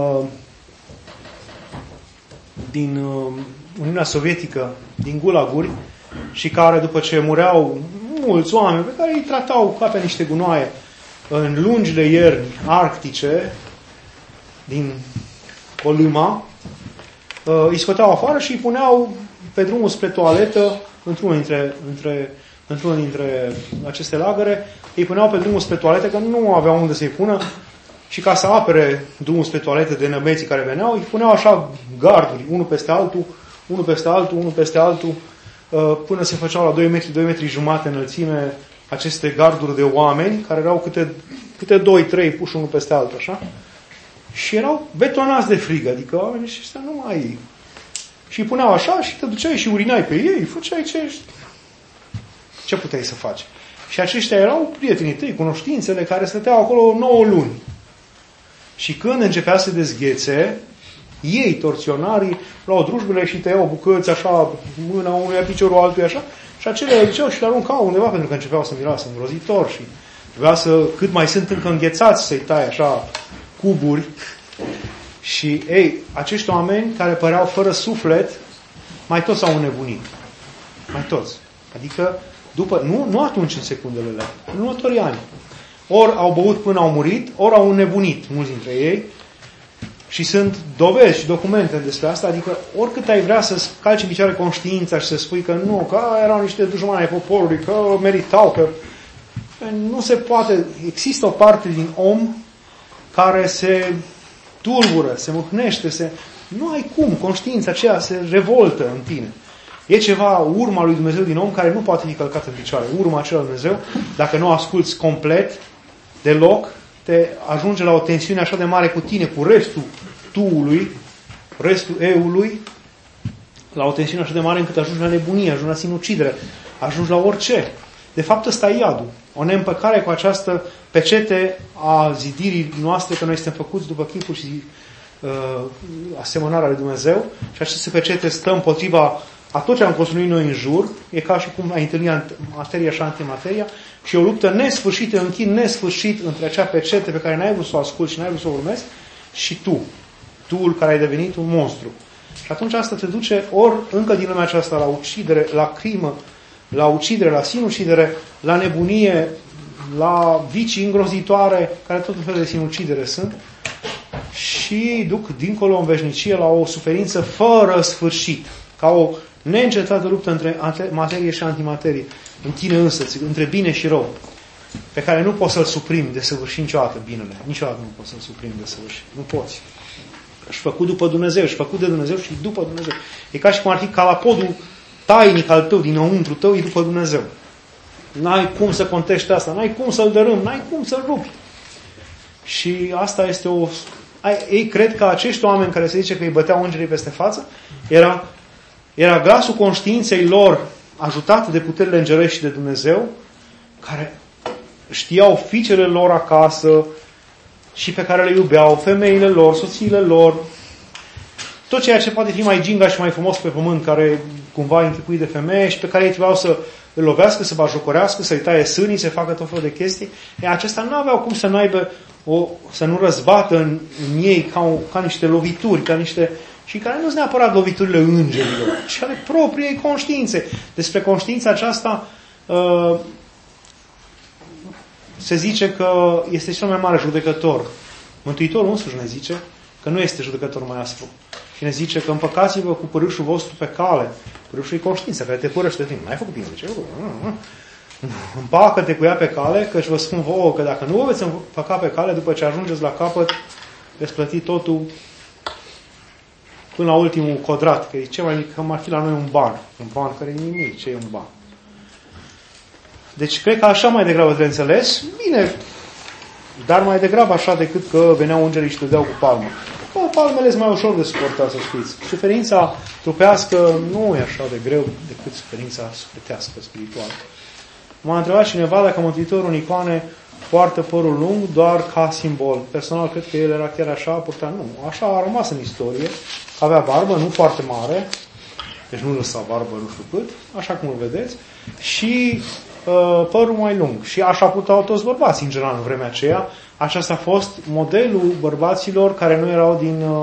din Uniunea Sovietică, din gulaguri, și care, după ce mureau mulți oameni pe care îi tratau ca pe niște gunoaie în lungile ierni arctice din Colima, îi scoteau afară și îi puneau pe drumul spre toaletă, într-unul dintre aceste lagăre, îi puneau pe drumul spre toaletă, că nu aveau unde să-i pună, și ca să apere drumul spre toaletă de nămeții care veneau, îi puneau așa garduri, unul peste altul, unul peste altul, unul peste altul, până se făceau la 2 metri, 2 metri jumate înălțime aceste garduri de oameni, care erau câte 2-3 puși unul peste altul, așa. Și erau betonați de frig, adică oamenii ăștia nu mai... Și îi puneau așa și te duceai și urinai pe ei, făceai ce puteai să faci. Și aceștia erau prietenii tăi, cunoștințele, care stăteau acolo 9 luni. Și când începea să dezghețe, ei, torționarii, luau drujbele și tăiau bucăți așa, mâna unuia, piciorul altuia așa, și acelea le duceau și le aruncau undeva, pentru că începeau să miroasă îngrozitor și trebuia să, cât mai sunt încă înghețați, să-i tai așa cuburi. Și, acești oameni care păreau fără suflet, mai toți au înnebunit. Mai toți. Adică, nu atunci în secundele alea, în următorii ani. Ori au băut până au murit, ori au înnebunit mulți dintre ei. Și sunt dovezi și documente despre asta, adică oricât ai vrea să calci în picioare conștiința și să spui că nu, că erau niște dușmani ai poporului, că meritau, că nu se poate. Există o parte din om care se tulbură, se mâhnește, nu ai cum, conștiința aceea se revoltă în tine. E ceva, urma lui Dumnezeu din om care nu poate fi călcată în picioare. Urma aceea lui Dumnezeu, dacă nu o asculți complet, deloc, te ajunge la o tensiune așa de mare cu tine, cu restul tuului, restul eului, la o tensiune așa de mare încât ajungi la nebunie, ajungi la sinucidere, ajungi la orice. De fapt, ăsta e iadul. O neîmpăcare cu această pecete a zidirii noastre, că noi suntem făcuți după chipul și asemănarea lui Dumnezeu, și aceste pecete stă împotriva a tot ce am construit noi în jur, e ca și cum ai întâlnit materia și antimateria, și o luptă nesfârșită, un chin nesfârșit între acea pecete pe care n-ai vrut să o asculti și n-ai vrut să o urmezi, și tuul care ai devenit un monstru. Și atunci asta te duce ori încă din lumea aceasta la ucidere, la crimă, la ucidere, la sinucidere, la nebunie, la vicii îngrozitoare, care tot un fel de sinucidere sunt, și duc dincolo în veșnicie la o suferință fără sfârșit, ca o neîncetată luptă între materie și antimaterie, în tine însăți, între bine și rău, pe care nu poți să-l suprimi de săvârșit niciodată binele. Niciodată nu poți să-l suprimi de săvârșit. Nu poți. Ești făcut după Dumnezeu, ești făcut de Dumnezeu și după Dumnezeu. E ca și cum ar fi calapodul tainic al tău, dinăuntru tău, e după Dumnezeu. N-ai cum să contești asta, n-ai cum să-l dărâmi, n-ai cum să-l rupi. Și asta este o... Ei cred că acești oameni care se zice că îi băteau îngerii peste față, era glasul conștiinței lor, ajutat de puterile îngerești și de Dumnezeu, care știau fiicele lor acasă și pe care le iubeau, femeile lor, soțiile lor, tot ceea ce poate fi mai ginga și mai frumos pe pământ, care cumva închipuit de femeie și pe care ei trebuiau să îl lovească, să bajocorească, să-i taie sânii, să facă tot felul de chestii. Acestea nu aveau cum să nu răzbată în ei ca niște lovituri, ca niște și care nu sunt neapărat loviturile îngerilor, ci ale propriei conștiințe. Despre conștiința aceasta se zice că este cel mai mare judecător. Mântuitorul însuși ne zice că nu este judecător mai aspru. Și ne zice că împăcați-vă cu părâșul vostru pe cale. Părâșul e conștiința care te părăște de tine. N-ai făcut bine, ce ai făcut? Împacă-te cu ea pe cale, căci vă spun vouă că dacă nu vă veți împăca pe cale, după ce ajungeți la capăt, veți plăti totul până la ultimul codrat, că e cel mai mic, că ar fi la noi un ban care e nimic, ce e un ban. Deci cred că așa mai degrabă trebuie înțeles, bine, dar mai degrabă așa decât că veneau îngerii și te deau cu palmă. Că palmele sunt mai ușor de suportat, să știți. Suferința trupească nu e așa de greu decât suferința sufletească, spirituală. M-a întrebat cineva dacă Mântuitorul în icoane poartă părul lung doar ca simbol. Personal, cred că el era chiar așa, purta nu. Așa a rămas în istorie. Avea barbă, nu foarte mare, deci nu lăsa barbă nu știu cât, așa cum îl vedeți, și părul mai lung. Și așa purtau toți bărbații, în general, în vremea aceea. Aceasta a fost modelul bărbaților care nu erau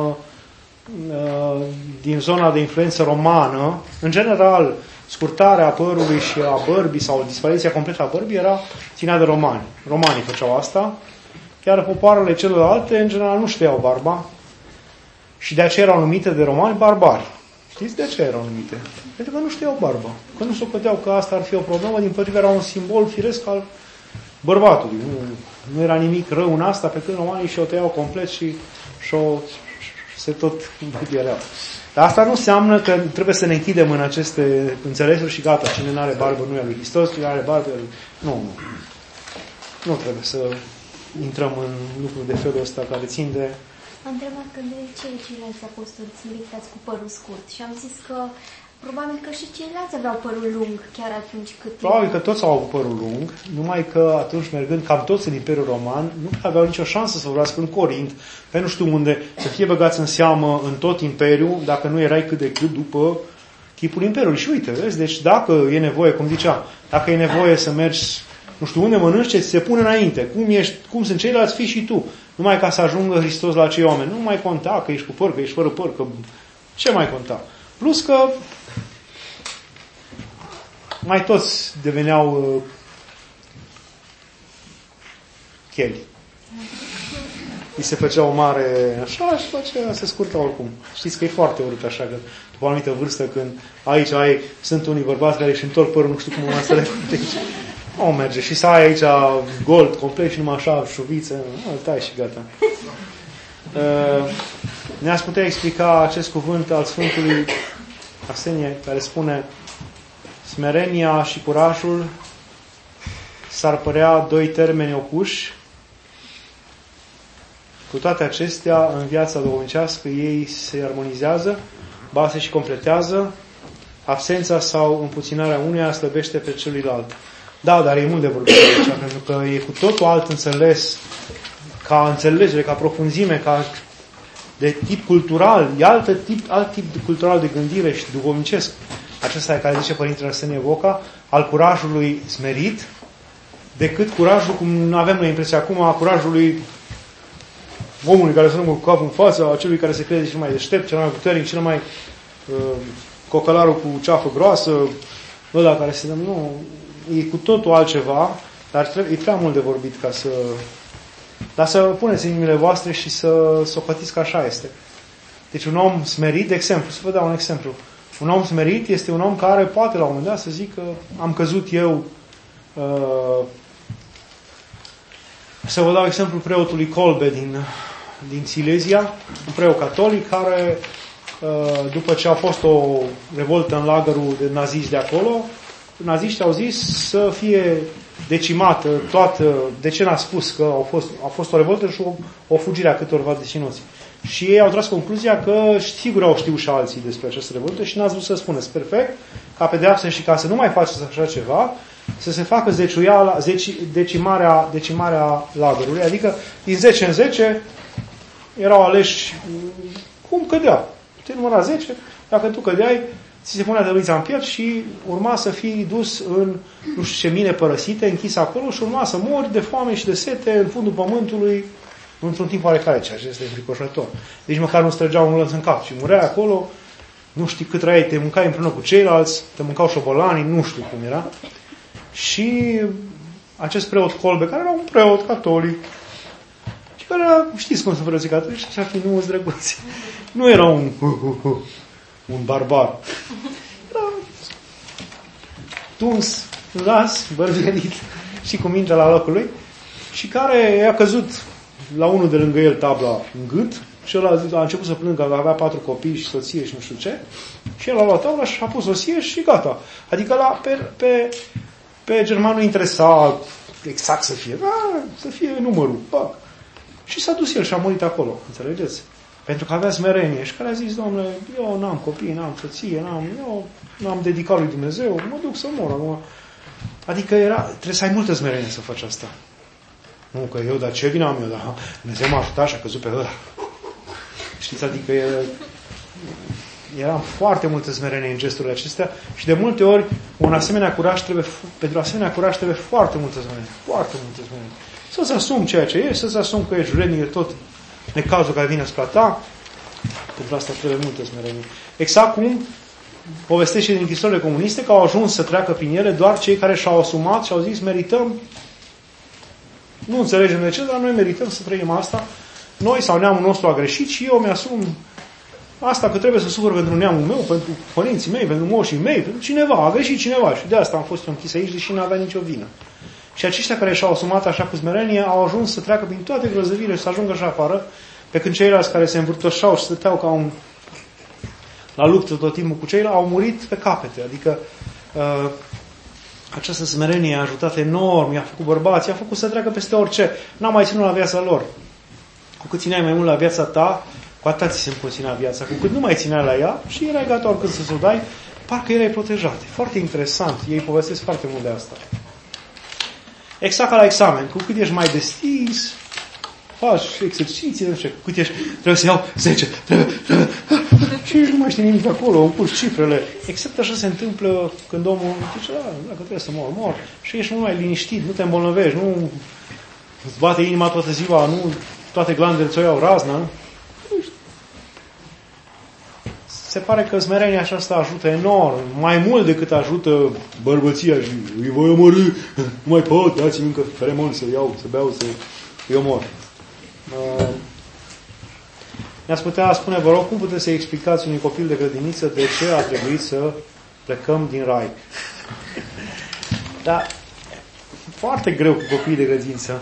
din zona de influență romană. În general, scurtarea părului și a bărbii sau dispariția completă a bărbii ținea de romani. Romanii făceau asta. Chiar popoarele celelalte, în general, nu știau barba. Și de aceea erau numite de romani barbari. Știți de ce erau numite? Pentru că nu știau barba. Că nu socoteau că asta ar fi o problemă, din potrivă era un simbol firesc al bărbatului. Nu era nimic rău în asta, pe când romanii și-o tăiau complet și se tot împătiereau. Dar asta nu înseamnă că trebuie să ne închidem în aceste înțelesuri și gata, cine nu are barbă nu e lui Hristos, cine are barbă e lui... Nu. Nu trebuie să intrăm în lucruri de felul ăsta care țin de... Am întrebat că de ce ceilalți apostoli sunt lictați cu părul scurt și am zis că probabil că și ceilalți aveau părul lung chiar atunci cât... Probabil că toți au avut părul lung, numai că atunci mergând cam toți în Imperiul Roman, nu aveau nicio șansă să vorbească în Corint, pe nu știu unde, să fie băgați în seamă în tot Imperiul, dacă nu erai cât de cât după chipul Imperiului. Și uite, vezi, deci dacă e nevoie, cum zicea, dacă e nevoie să mergi, nu știu unde mănânci, ce ți se pune înainte, cum sunt ceilalți, fii și tu. Numai ca să ajungă Hristos la acei oameni. Nu mai conta că ești cu păr, că ești fără păr, că ce mai conta? Plus că mai toți deveneau cheli. Îi se făcea o mare așa și făcea, se scurta oricum. Știți că e foarte urât așa, că după o anumită vârstă, când aici sunt unii bărbați care își întorc părul, nu știu cum mai să le aici. Nu merge. Și să ai aici gold complet și numai așa, șuviță, îl tai și gata. Ne-ați putea explica acest cuvânt al Sfântului Arsenie, care spune: smerenia și curajul s-ar părea doi termeni opuși. Cu toate acestea, în viața duhovnicească, ei se armonizează, ba se și completează. Absența sau împuținarea uneia slăbește pe celuilalt. Da, dar e mult de vorbit aici, pentru că e cu totul alt înțeles, ca înțelegere, ca profunzime, ca de tip cultural, e alt tip cultural de gândire și duhovnicesc. Acesta e care zice Părintele Arsenie Voca, al curajului smerit, decât curajul, cum avem noi impresia acum, a curajului omului care se rămâne cu capul în față, a celui care se crede cel mai deștept, cel mai puternic, cel mai cocalarul cu ceafă groasă, ăla care se dă... Nu, e cu totul altceva, dar e prea mult de vorbit ca să... Dar să puneți în inimile voastre și să o pătiți că așa este. Deci un om smerit, de exemplu, să vă dau un exemplu. Un om smerit este un om care poate la un moment dat să zică: am căzut eu... Să vă dau exemplu preotului Kolbe din Silezia, un preot catolic care, după ce a fost o revoltă în lagărul de naziști de acolo, naziștii au zis să fie decimată toată... De ce n-a spus că a fost o revoltă și o fugire a câtorva deținuți? Și ei au tras concluzia că sigur au știut și alții despre această revoltă și n-ați vrut să spuneți. Perfect, ca pedeapsă și ca să nu mai faceți așa ceva, să se facă decimarea lagărului. Adică din 10 în 10 erau aleși cum cădea. Te număra 10, dacă tu cădeai, ți se punea tăblița în piept și urma să fii dus în nu știu ce mine părăsite, închis acolo și urma să mori de foame și de sete în fundul pământului într-un timp oarecare, ceea ce este înfricoșător. Deci măcar nu străgea un lănț în cap și mureai acolo, nu știi cât trăiai, te mâncai împreună cu ceilalți, te mâncau șobolanii, nu știu cum era. Și acest preot Kolbe, care era un preot catolic, și care era, știți cum sunt preoții catolici, așa fi nu-ți drăguți. Nu era un barbar. Era tuns, ras, bărbierit și cu mintea la locul lui, și care i-a căzut la unul de lângă el tabla în gât și el a început să plângă că avea 4 copii și soție și nu știu ce, și el a luat tabla și a pus soție și gata. Adică pe germanul interesa exact să fie numărul. Pac. Și s-a dus el și a murit acolo, înțelegeți? Pentru că avea smerenie și care a zis, Doamne, eu n-am copii, n-am soție, eu n-am dedicat lui Dumnezeu, mă duc să mor acum. Adică trebuie să ai multă smerenie să faci asta. Nu că eu, dar ce vină am eu, dar Dumnezeu m-a ajutat și a căzut pe ăla. Știți, adică era foarte multă smerenie în gesturile acestea și de multe ori pentru asemenea curaj trebuie foarte multă smerenie. Foarte multă smerenie. Să-ți asumi ceea ce ești, să-ți asumi că ești vrednic de tot necazul care vine spre ta. Pentru asta trebuie multă smerenie. Exact cum povestește din închisorile comuniste că au ajuns să treacă prin ele doar cei care și-au asumat și au zis merităm, nu înțelegem de ce, dar noi merităm să trăim asta. Noi sau neamul nostru a greșit și eu mi-asum asta că trebuie să sufăr pentru neamul meu, pentru părinții mei, pentru moșii mei, pentru cineva, a greșit cineva și de asta am fost eu închis aici, deși nu avea nicio vină. Și aceștia care și-au asumat așa cu smerenie au ajuns să treacă prin toate grozăviile și să ajungă așa afară, pe când ceilalți care se învârtoșau și stăteau ca la luptă tot timpul cu ceilalți, au murit pe capete. Adică această smerenie a ajutat enorm, i-a făcut bărbați, i-a făcut să treacă peste orice. N-a mai ținut la viața lor. Cu cât țineai mai mult la viața ta, cu atât ți se împuținea viața. Cu cât nu mai țineai la ea și erai gata oricând să o dai, parcă erai protejat. Foarte interesant. Ei povestesc foarte mult de asta. Exact ca la examen. Cu cât ești mai destins, faci exerciții, nu știu, cu cât ești, trebuie să iau 10, trebuie. Și nu mai știi nimic acolo, îmi pus cifrele. Exact așa se întâmplă când omul zice, dacă trebuie să mor. Și ești mult mai liniștit, nu te îmbolnăvești, nu îți bate inima toată ziua, nu toate glandele ți-o iau raznă. Se pare că smerenia aceasta ajută enorm, mai mult decât ajută bărbăția și îi voi omorî, nu mai pot, dați-mi încă feremon să iau, să beau, să îi omor. Ne-ați putea spune, vă rog, cum puteți să explicați unui copil de grădiniță de ce a trebuit să plecăm din rai? Dar foarte greu cu copiii de grădiniță.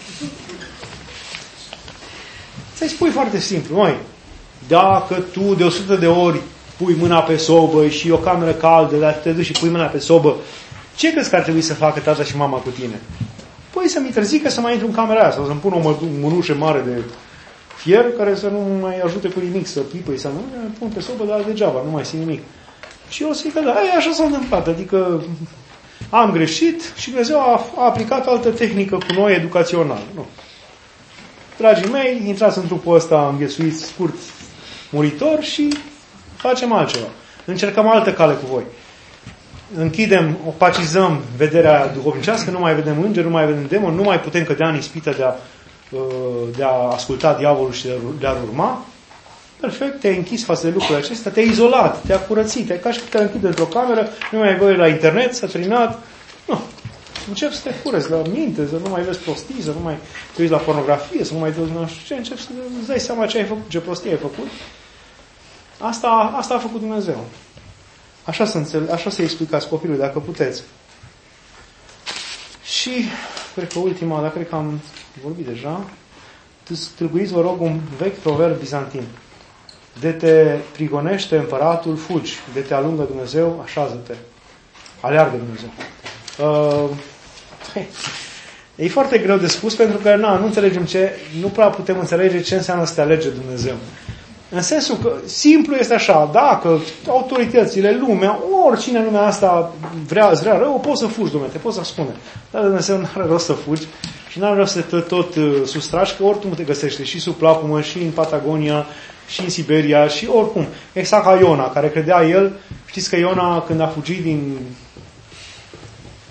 Să-i spui foarte simplu, măi, dacă tu de 100 de ori pui mâna pe sobă și o cameră caldă, dar te duci și pui mâna pe sobă, ce crezi că ar trebui să facă tata și mama cu tine? Păi să-mi interzică să mai intru în camera aia sau să-mi pun o mânușă mare de fier care să nu mai ajute cu nimic, să pipăi, să nu pun pe sobă, dar degeaba, nu mai simt nimic. Și eu zic că da, așa s-a întâmplat, adică am greșit și Dumnezeu a aplicat altă tehnică cu noi educațională. Nu. Dragii mei, intrați în trupul ăsta înghesuit, scurt, muritor și facem altceva. Încercăm altă cale cu voi. Închidem, opacizăm vederea duhovnicească, nu mai vedem îngeri, nu mai vedem demoni, nu mai putem cădea în ispită de a asculta diavolul și de a urma. Perfect, te-ai închis față de lucrurile acestea, te-ai izolat, te-ai curățit, ca și când te-ai închide într-o cameră, nu mai ai voie la internet, s-a terminat. Nu. Începi să te curăți la minte, să nu mai vezi prostii, să nu mai te uiți la pornografie, să nu mai te uiți la ce, începi să îți dai seama ce ai făcut, ce prostie ai făcut. Asta a făcut Dumnezeu. Așa să explicați copilului, dacă puteți. Și, cred că ultima, dar cred că am vorbit deja, tâlcuiți, vă rog, un vechi proverb bizantin. De te prigonește împăratul, fugi. De te alungă Dumnezeu, așează-te. Aleargă Dumnezeu. E foarte greu de spus pentru că nu înțelegem nu prea putem înțelege ce înseamnă să te alege Dumnezeu. În sensul că simplu este așa, dacă autoritățile, lumea, oricine în lumea asta vrea rău, poți să fugi, Dumnezeu, te poți ascunde. Dar Dumnezeu nu are rost să fugi și nu are rost să te tot sustragi, că oricum te găsește și sub plapumă, și în Patagonia, și în Siberia, și oricum. Exact ca Iona, care credea el, știți că Iona, când a fugit din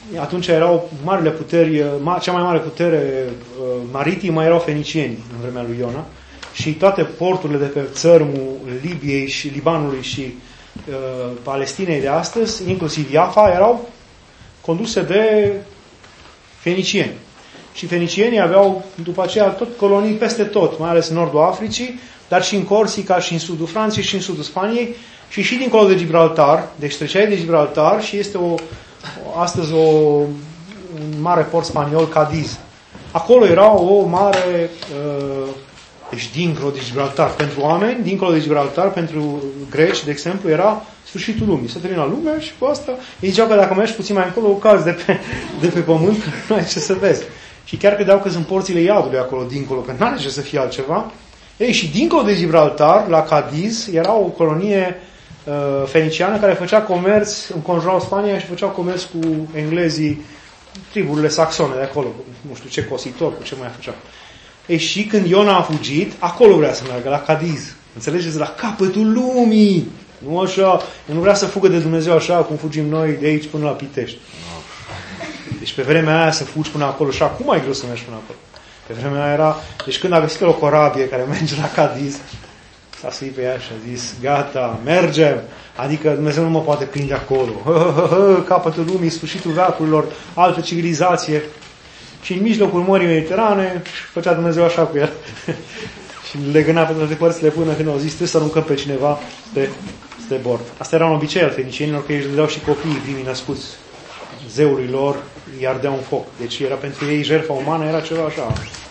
atunci erau marile puteri, cea mai mare putere maritimă erau fenicienii în vremea lui Iona și toate porturile de pe țărmul Libiei și Libanului și Palestinei de astăzi, inclusiv Iafa, erau conduse de fenicieni. Și fenicienii aveau după aceea tot colonii peste tot, mai ales în nordul Africii, dar și în Corsica, și în sudul Franței, și în sudul Spaniei, și dincolo de Gibraltar. Deci treceai de Gibraltar și este astăzi un mare port spaniol, Cadiz. Acolo era o mare... Deci dincolo de Gibraltar, pentru oameni, dincolo de Gibraltar, pentru greci, de exemplu, era sfârșitul lumii. Se termina lumea și cu asta ei ziceau că dacă mergi puțin mai încolo, cazi de pe pământ, nu ai ce să vezi. Și chiar credeau că sunt porțile iadului acolo, dincolo, că nu are ce să fie altceva. Ei, și dincolo de Gibraltar, la Cadiz, era o colonie feniciană care făcea comerț, înconjurau Spania și făceau comerț cu englezii, triburile saxone de acolo, nu știu ce cositor, cu ce mai făceau. Ei, și când Iona a fugit, acolo vrea să meargă, la Cadiz. Înțelegeți? La capătul lumii. Nu așa. El nu vrea să fugă de Dumnezeu așa cum fugim noi de aici până la Pitești. Deci pe vremea aia să fugi până acolo și acum e greu să mergi până acolo. Pe vremea aia era... Deci când a găsit o corabie care merge la Cadiz, s-a suit pe ea și a zis, gata, mergem. Adică Dumnezeu nu mă poate prinde acolo. Capătul lumii, sfârșitul veacurilor, altă civilizație. Și în mijlocul Mării Mediterane făcea Dumnezeu așa cu el. Și legăna pe toate părțile până când au zis, trebuie să aruncăm pe cineva de bord. Asta era un obicei al fenicienilor, că ei își dădeau și copiii primii născuți zeului lor, îi ardeau un foc. Deci era pentru ei jertfa umană, era ceva așa.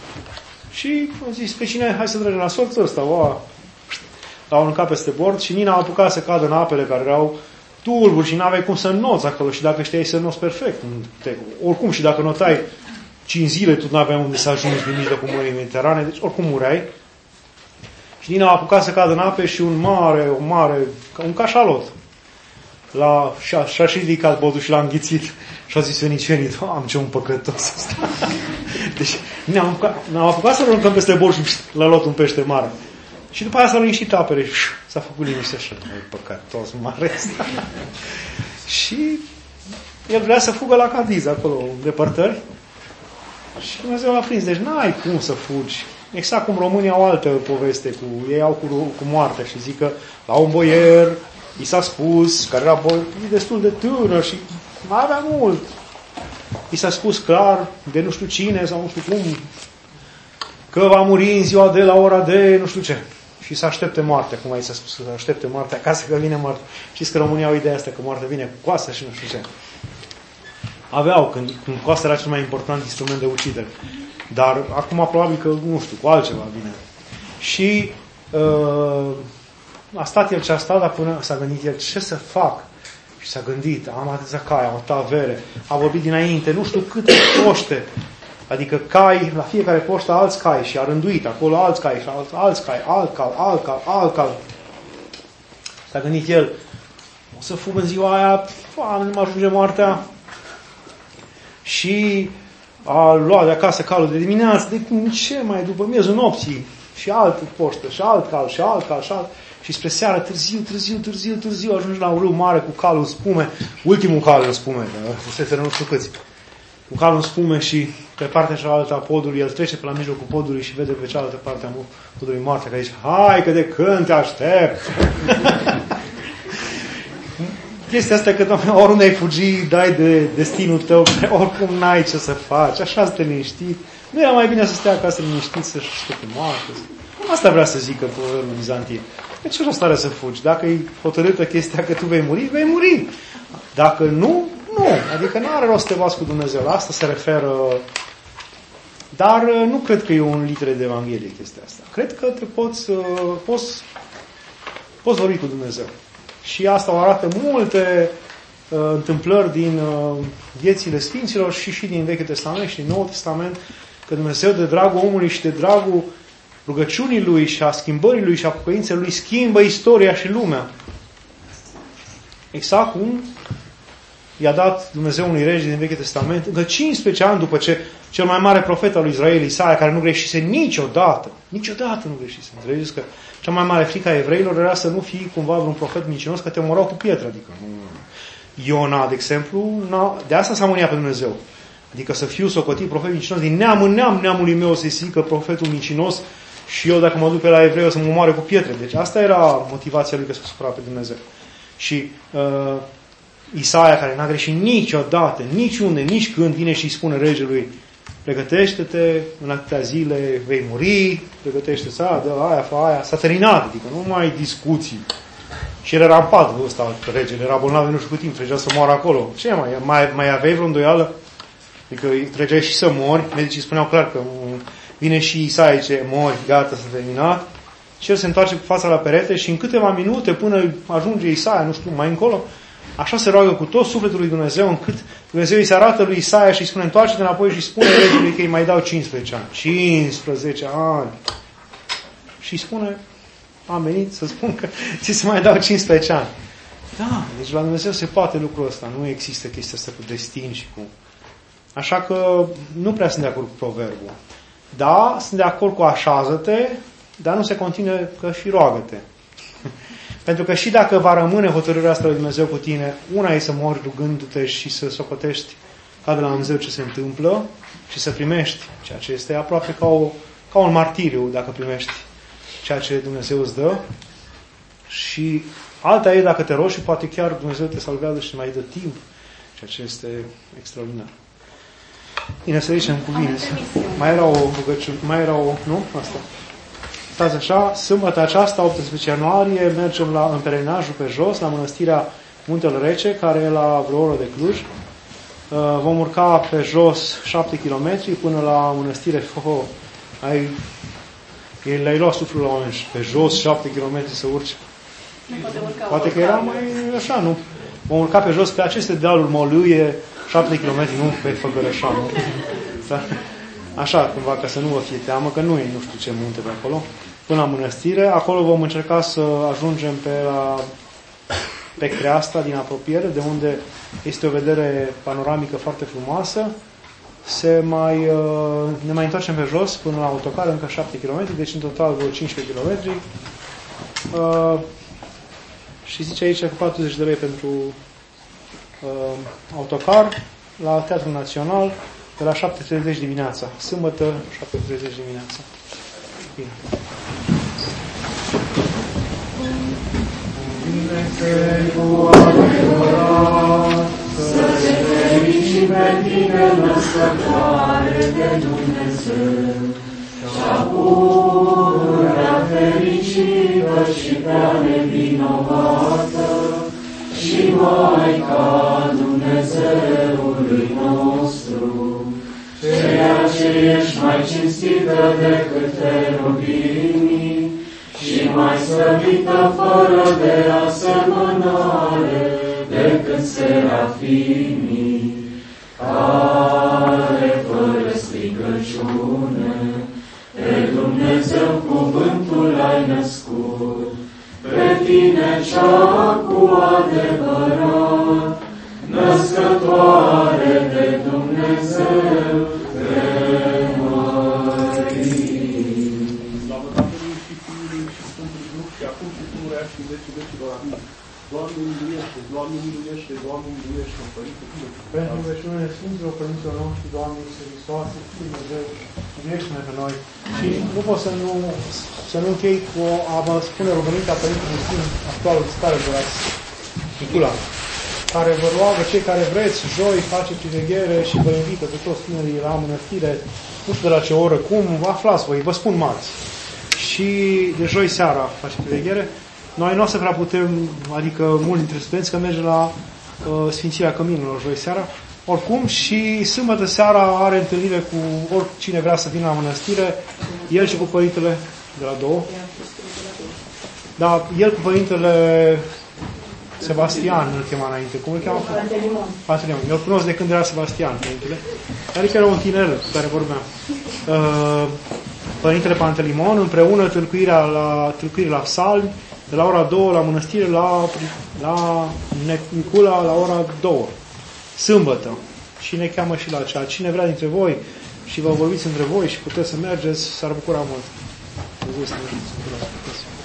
Și au zis, pe cine, hai să tragem la sorți ăsta, l-au aruncat peste bord și Nina a apucat să cadă în apele care erau tulburi și n-aveai cum să noți acolo. Și dacă știai să noți perfect, oricum și dacă notai 5 zile, tu n-aveai unde să ajungi din mijlocul Mării Mediterane, deci oricum mureai. Și Nina a apucat să cadă în ape și un cașalot. Și-a ridicat botul și l-a înghițit. Și a zis fenicienii, Doamne, ce un păcătos ăsta. Deci ne-am apucat să aruncăm peste bord și l-a luat un pește mare. Și după aia s-a liniștit apele și s-a făcut liniște așa. Păcătos mare ăsta. Și el vrea să fugă la Cadiz, acolo, în depărtări. Și Dumnezeu l-a prins. Deci n-ai cum să fugi. Exact cum românii au altă poveste. Ei au cu moartea și zic că la un boier i s-a spus, care era destul de tânăr și mai avea mult. I s-a spus clar de nu știu cine sau nu știu cum că va muri în ziua de la ora de nu știu ce. Și să aștepte moartea, cum ai s-a spus, să aștepte moartea acasă că vine moartea. Știți că românii au ideea asta, că moartea vine cu coastă și nu știu ce. Aveau, când coasta era cel mai important instrument de ucidere. Dar acum probabil că, nu știu, cu altceva vine. Și a stat el ce a stat, dar până s-a gândit el ce să fac. Și s-a gândit, am atâția cai, am atâta avere. A vorbit dinainte, nu știu câte poște. Adică cai, la fiecare poștă alți cai și a rânduit acolo alți cai și alți cai, alt cal. S-a gândit el, o să fug în ziua aia, nu mă ajunge moartea. Și a luat de acasă calul de dimineață, de ce mai după miezul nopții, și altă poștă, și alt cal, și alt cal, și alt. Și spre seară, târziu, ajunge la un râu mare cu calul în spume, ultimul cal în spume, fusese nu știu câți. Cu calul în spume și pe partea cealaltă a podului, el trece pe la mijlocul podului și vede pe cealaltă parte a podului moartea, care zice, hai că de când te aștept! Chestia asta că, Doamne, oriunde ai fugi, dai de destinul tău, oricum n-ai ce să faci, așa să te liniștit. Nu era mai bine să stea acasă liniștit, să-și aștepte moarte. Asta vrea să zică proverbul bizantin. De ce rost are să fugi? Dacă e hotărâtă chestia că tu vei muri. Dacă nu. Adică nu are rost să te bați cu Dumnezeu. La asta se referă. Dar nu cred că e un litere de Evanghelie chestia asta. Cred că te poți vorbi cu Dumnezeu. Și asta o arată multe întâmplări din viețile Sfinților și din Vechiul Testament și din Noul Testament, că Dumnezeu de dragul omului și de dragul rugăciunii Lui și a schimbării Lui și a pocăinței Lui schimbă istoria și lumea. Exact cum i-a dat Dumnezeu unui rege din Vechiul Testament, încă 15 ani după ce cel mai mare profet al lui Israel, Isaia, care nu greșise niciodată nu greșise. Înțelegeți că cea mai mare frică a evreilor era să nu fii cumva un profet mincinos, că te omorau cu pietre. Adică Iona, de exemplu, de asta s-a mâniat pe Dumnezeu. Adică să fiu socotit profet mincinos, din neam în neam neamului meu să-i zică profetul mincinos și eu, dacă mă duc pe la evrei, o să mă omoare cu pietre. Deci asta era motivația lui că să supăra pe Dumnezeu. Și Isaia, care n-a greșit niciodată, niciunde, nici când vine și îi spune regelui: pregătește-te, în atâtea zile vei muri, pregătește-te, de aia, fă aia. S-a terminat, adică nu mai discuții. Și el era în pat ăsta, regele, era bolnav, nu știu cât timp, trecea să moară acolo. Ce mai aveai vreo îndoială? Adică treceai și să mori. Medicii spuneau clar că vine și Isaia, zice: mori, gata, s-a terminat. Și el se întoarce cu fața la perete și în câteva minute, până ajunge Isaia, nu știu, mai încolo, așa se roagă cu tot sufletul lui Dumnezeu, încât Dumnezeu îi se arată lui Isaia și îi spune: întoarce-te înapoi și spune regelui că îi mai dau 15 ani. 15 ani. Și îi spune: am venit să spun că ți se mai dau 15 ani. Da, deci la Dumnezeu se poate lucrul ăsta. Nu există chestia asta cu destin și cu... Așa că nu prea sunt de acord cu proverbul. Da, sunt de acord cu așează-te, dar nu se continue că și roagă-te. Pentru că și dacă va rămâne hotărârea asta lui Dumnezeu cu tine, una e să mori rugându-te și să socotești ca de la Dumnezeu ce se întâmplă și să primești ceea ce este aproape ca un martiriu dacă primești ceea ce Dumnezeu îți dă. Și alta e dacă te rogi și poate chiar Dumnezeu te salvează și mai dă timp, ceea ce este extraordinar. Bine, să zicem cuvinte. Mai era o rugăciune, nu? Asta. Stați așa, sâmbătă aceasta, 18 ianuarie, mergem în pelerinajul pe jos, la mănăstirea Muntele Rece, care e la vreo oră de Cluj. Vom urca pe jos 7 km până la mănăstire. Le-ai luat suflul la oameni și pe jos 7 km să urci. Poate că era mai așa, nu? Vom urca pe jos pe aceste dealuri Moluie, 7 km, nu pe Făgărășan, nu? Așa, cumva, ca să nu vă fie teamă, că nu e nu știu ce munte pe acolo, până la mănăstire. Acolo vom încerca să ajungem pe creasta din apropiere, de unde este o vedere panoramică foarte frumoasă. Ne mai întoarcem pe jos până la autocar, încă 7 km, deci în total vreo 15 km. Și zice aici că 40 de lei pentru autocar la Teatrul Național de la 7:30 dimineața. Sâmbătă, 7:30 dimineața. Bine. Cu adevărat, să te ferici pe tine, născătoare de Dumnezeu, cea pură, fericită și prea nevinovată, și Maica Dumnezeului nostru, ceea ce ești mai cinstită decât cherubimii și mai slăvită fără de asemănare decât serafimii, care fără stricăciune pe Dumnezeu cuvântul ai născut, pe tine cea cu adevărat, născătoare de Dumnezeu, premărim. Slavă Tatălui și Fiului și Sfântului Duh, și acum și pururea și în vecii vecilor. Amin. Doamne miluiește, Doamne miluiește, Doamne miluiește, Părinte Fiul. Pentru rugăciunile Sfinților Părinților noștri, Doamne Iisuse Hristoase, Fiul Dumnezeu, miluiește-ne pe noi. Și nu pot să nu închei cu a vă spune rugămintea Părintelui Sfânt actualul stare de la Nicula, care vă roagă cei care vreți, joi face priveghere și vă invită pe toți tinerii la mănăstire, nu știu de la ce oră, cum, aflați voi, vă spun marți. Și de joi seara face priveghere. Noi nu o să prea putem, adică mulți dintre studenți, că merge la Sfințirea Căminilor joi seara. Oricum, și sâmbătă seara are întâlnire cu oricine vrea să vină la mănăstire, el și cu părintele de la 2. Dar el cu părintele Sebastian îl chema înainte. Cum îl cheamă? Pantelimon. Eu îl cunosc de când era Sebastian, părintele. Adică era un tineri cu care vorbeam. Părintele Pantelimon, împreună tâlcuire la psalmi, de la ora 2 la mănăstire, la Nicula, la ora 2. Sâmbătă. Și ne cheamă și la aceea. Cine vrea dintre voi și vă vorbiți între voi și puteți să mergeți, s-ar bucura mult. Dumnezeu să ne ajute.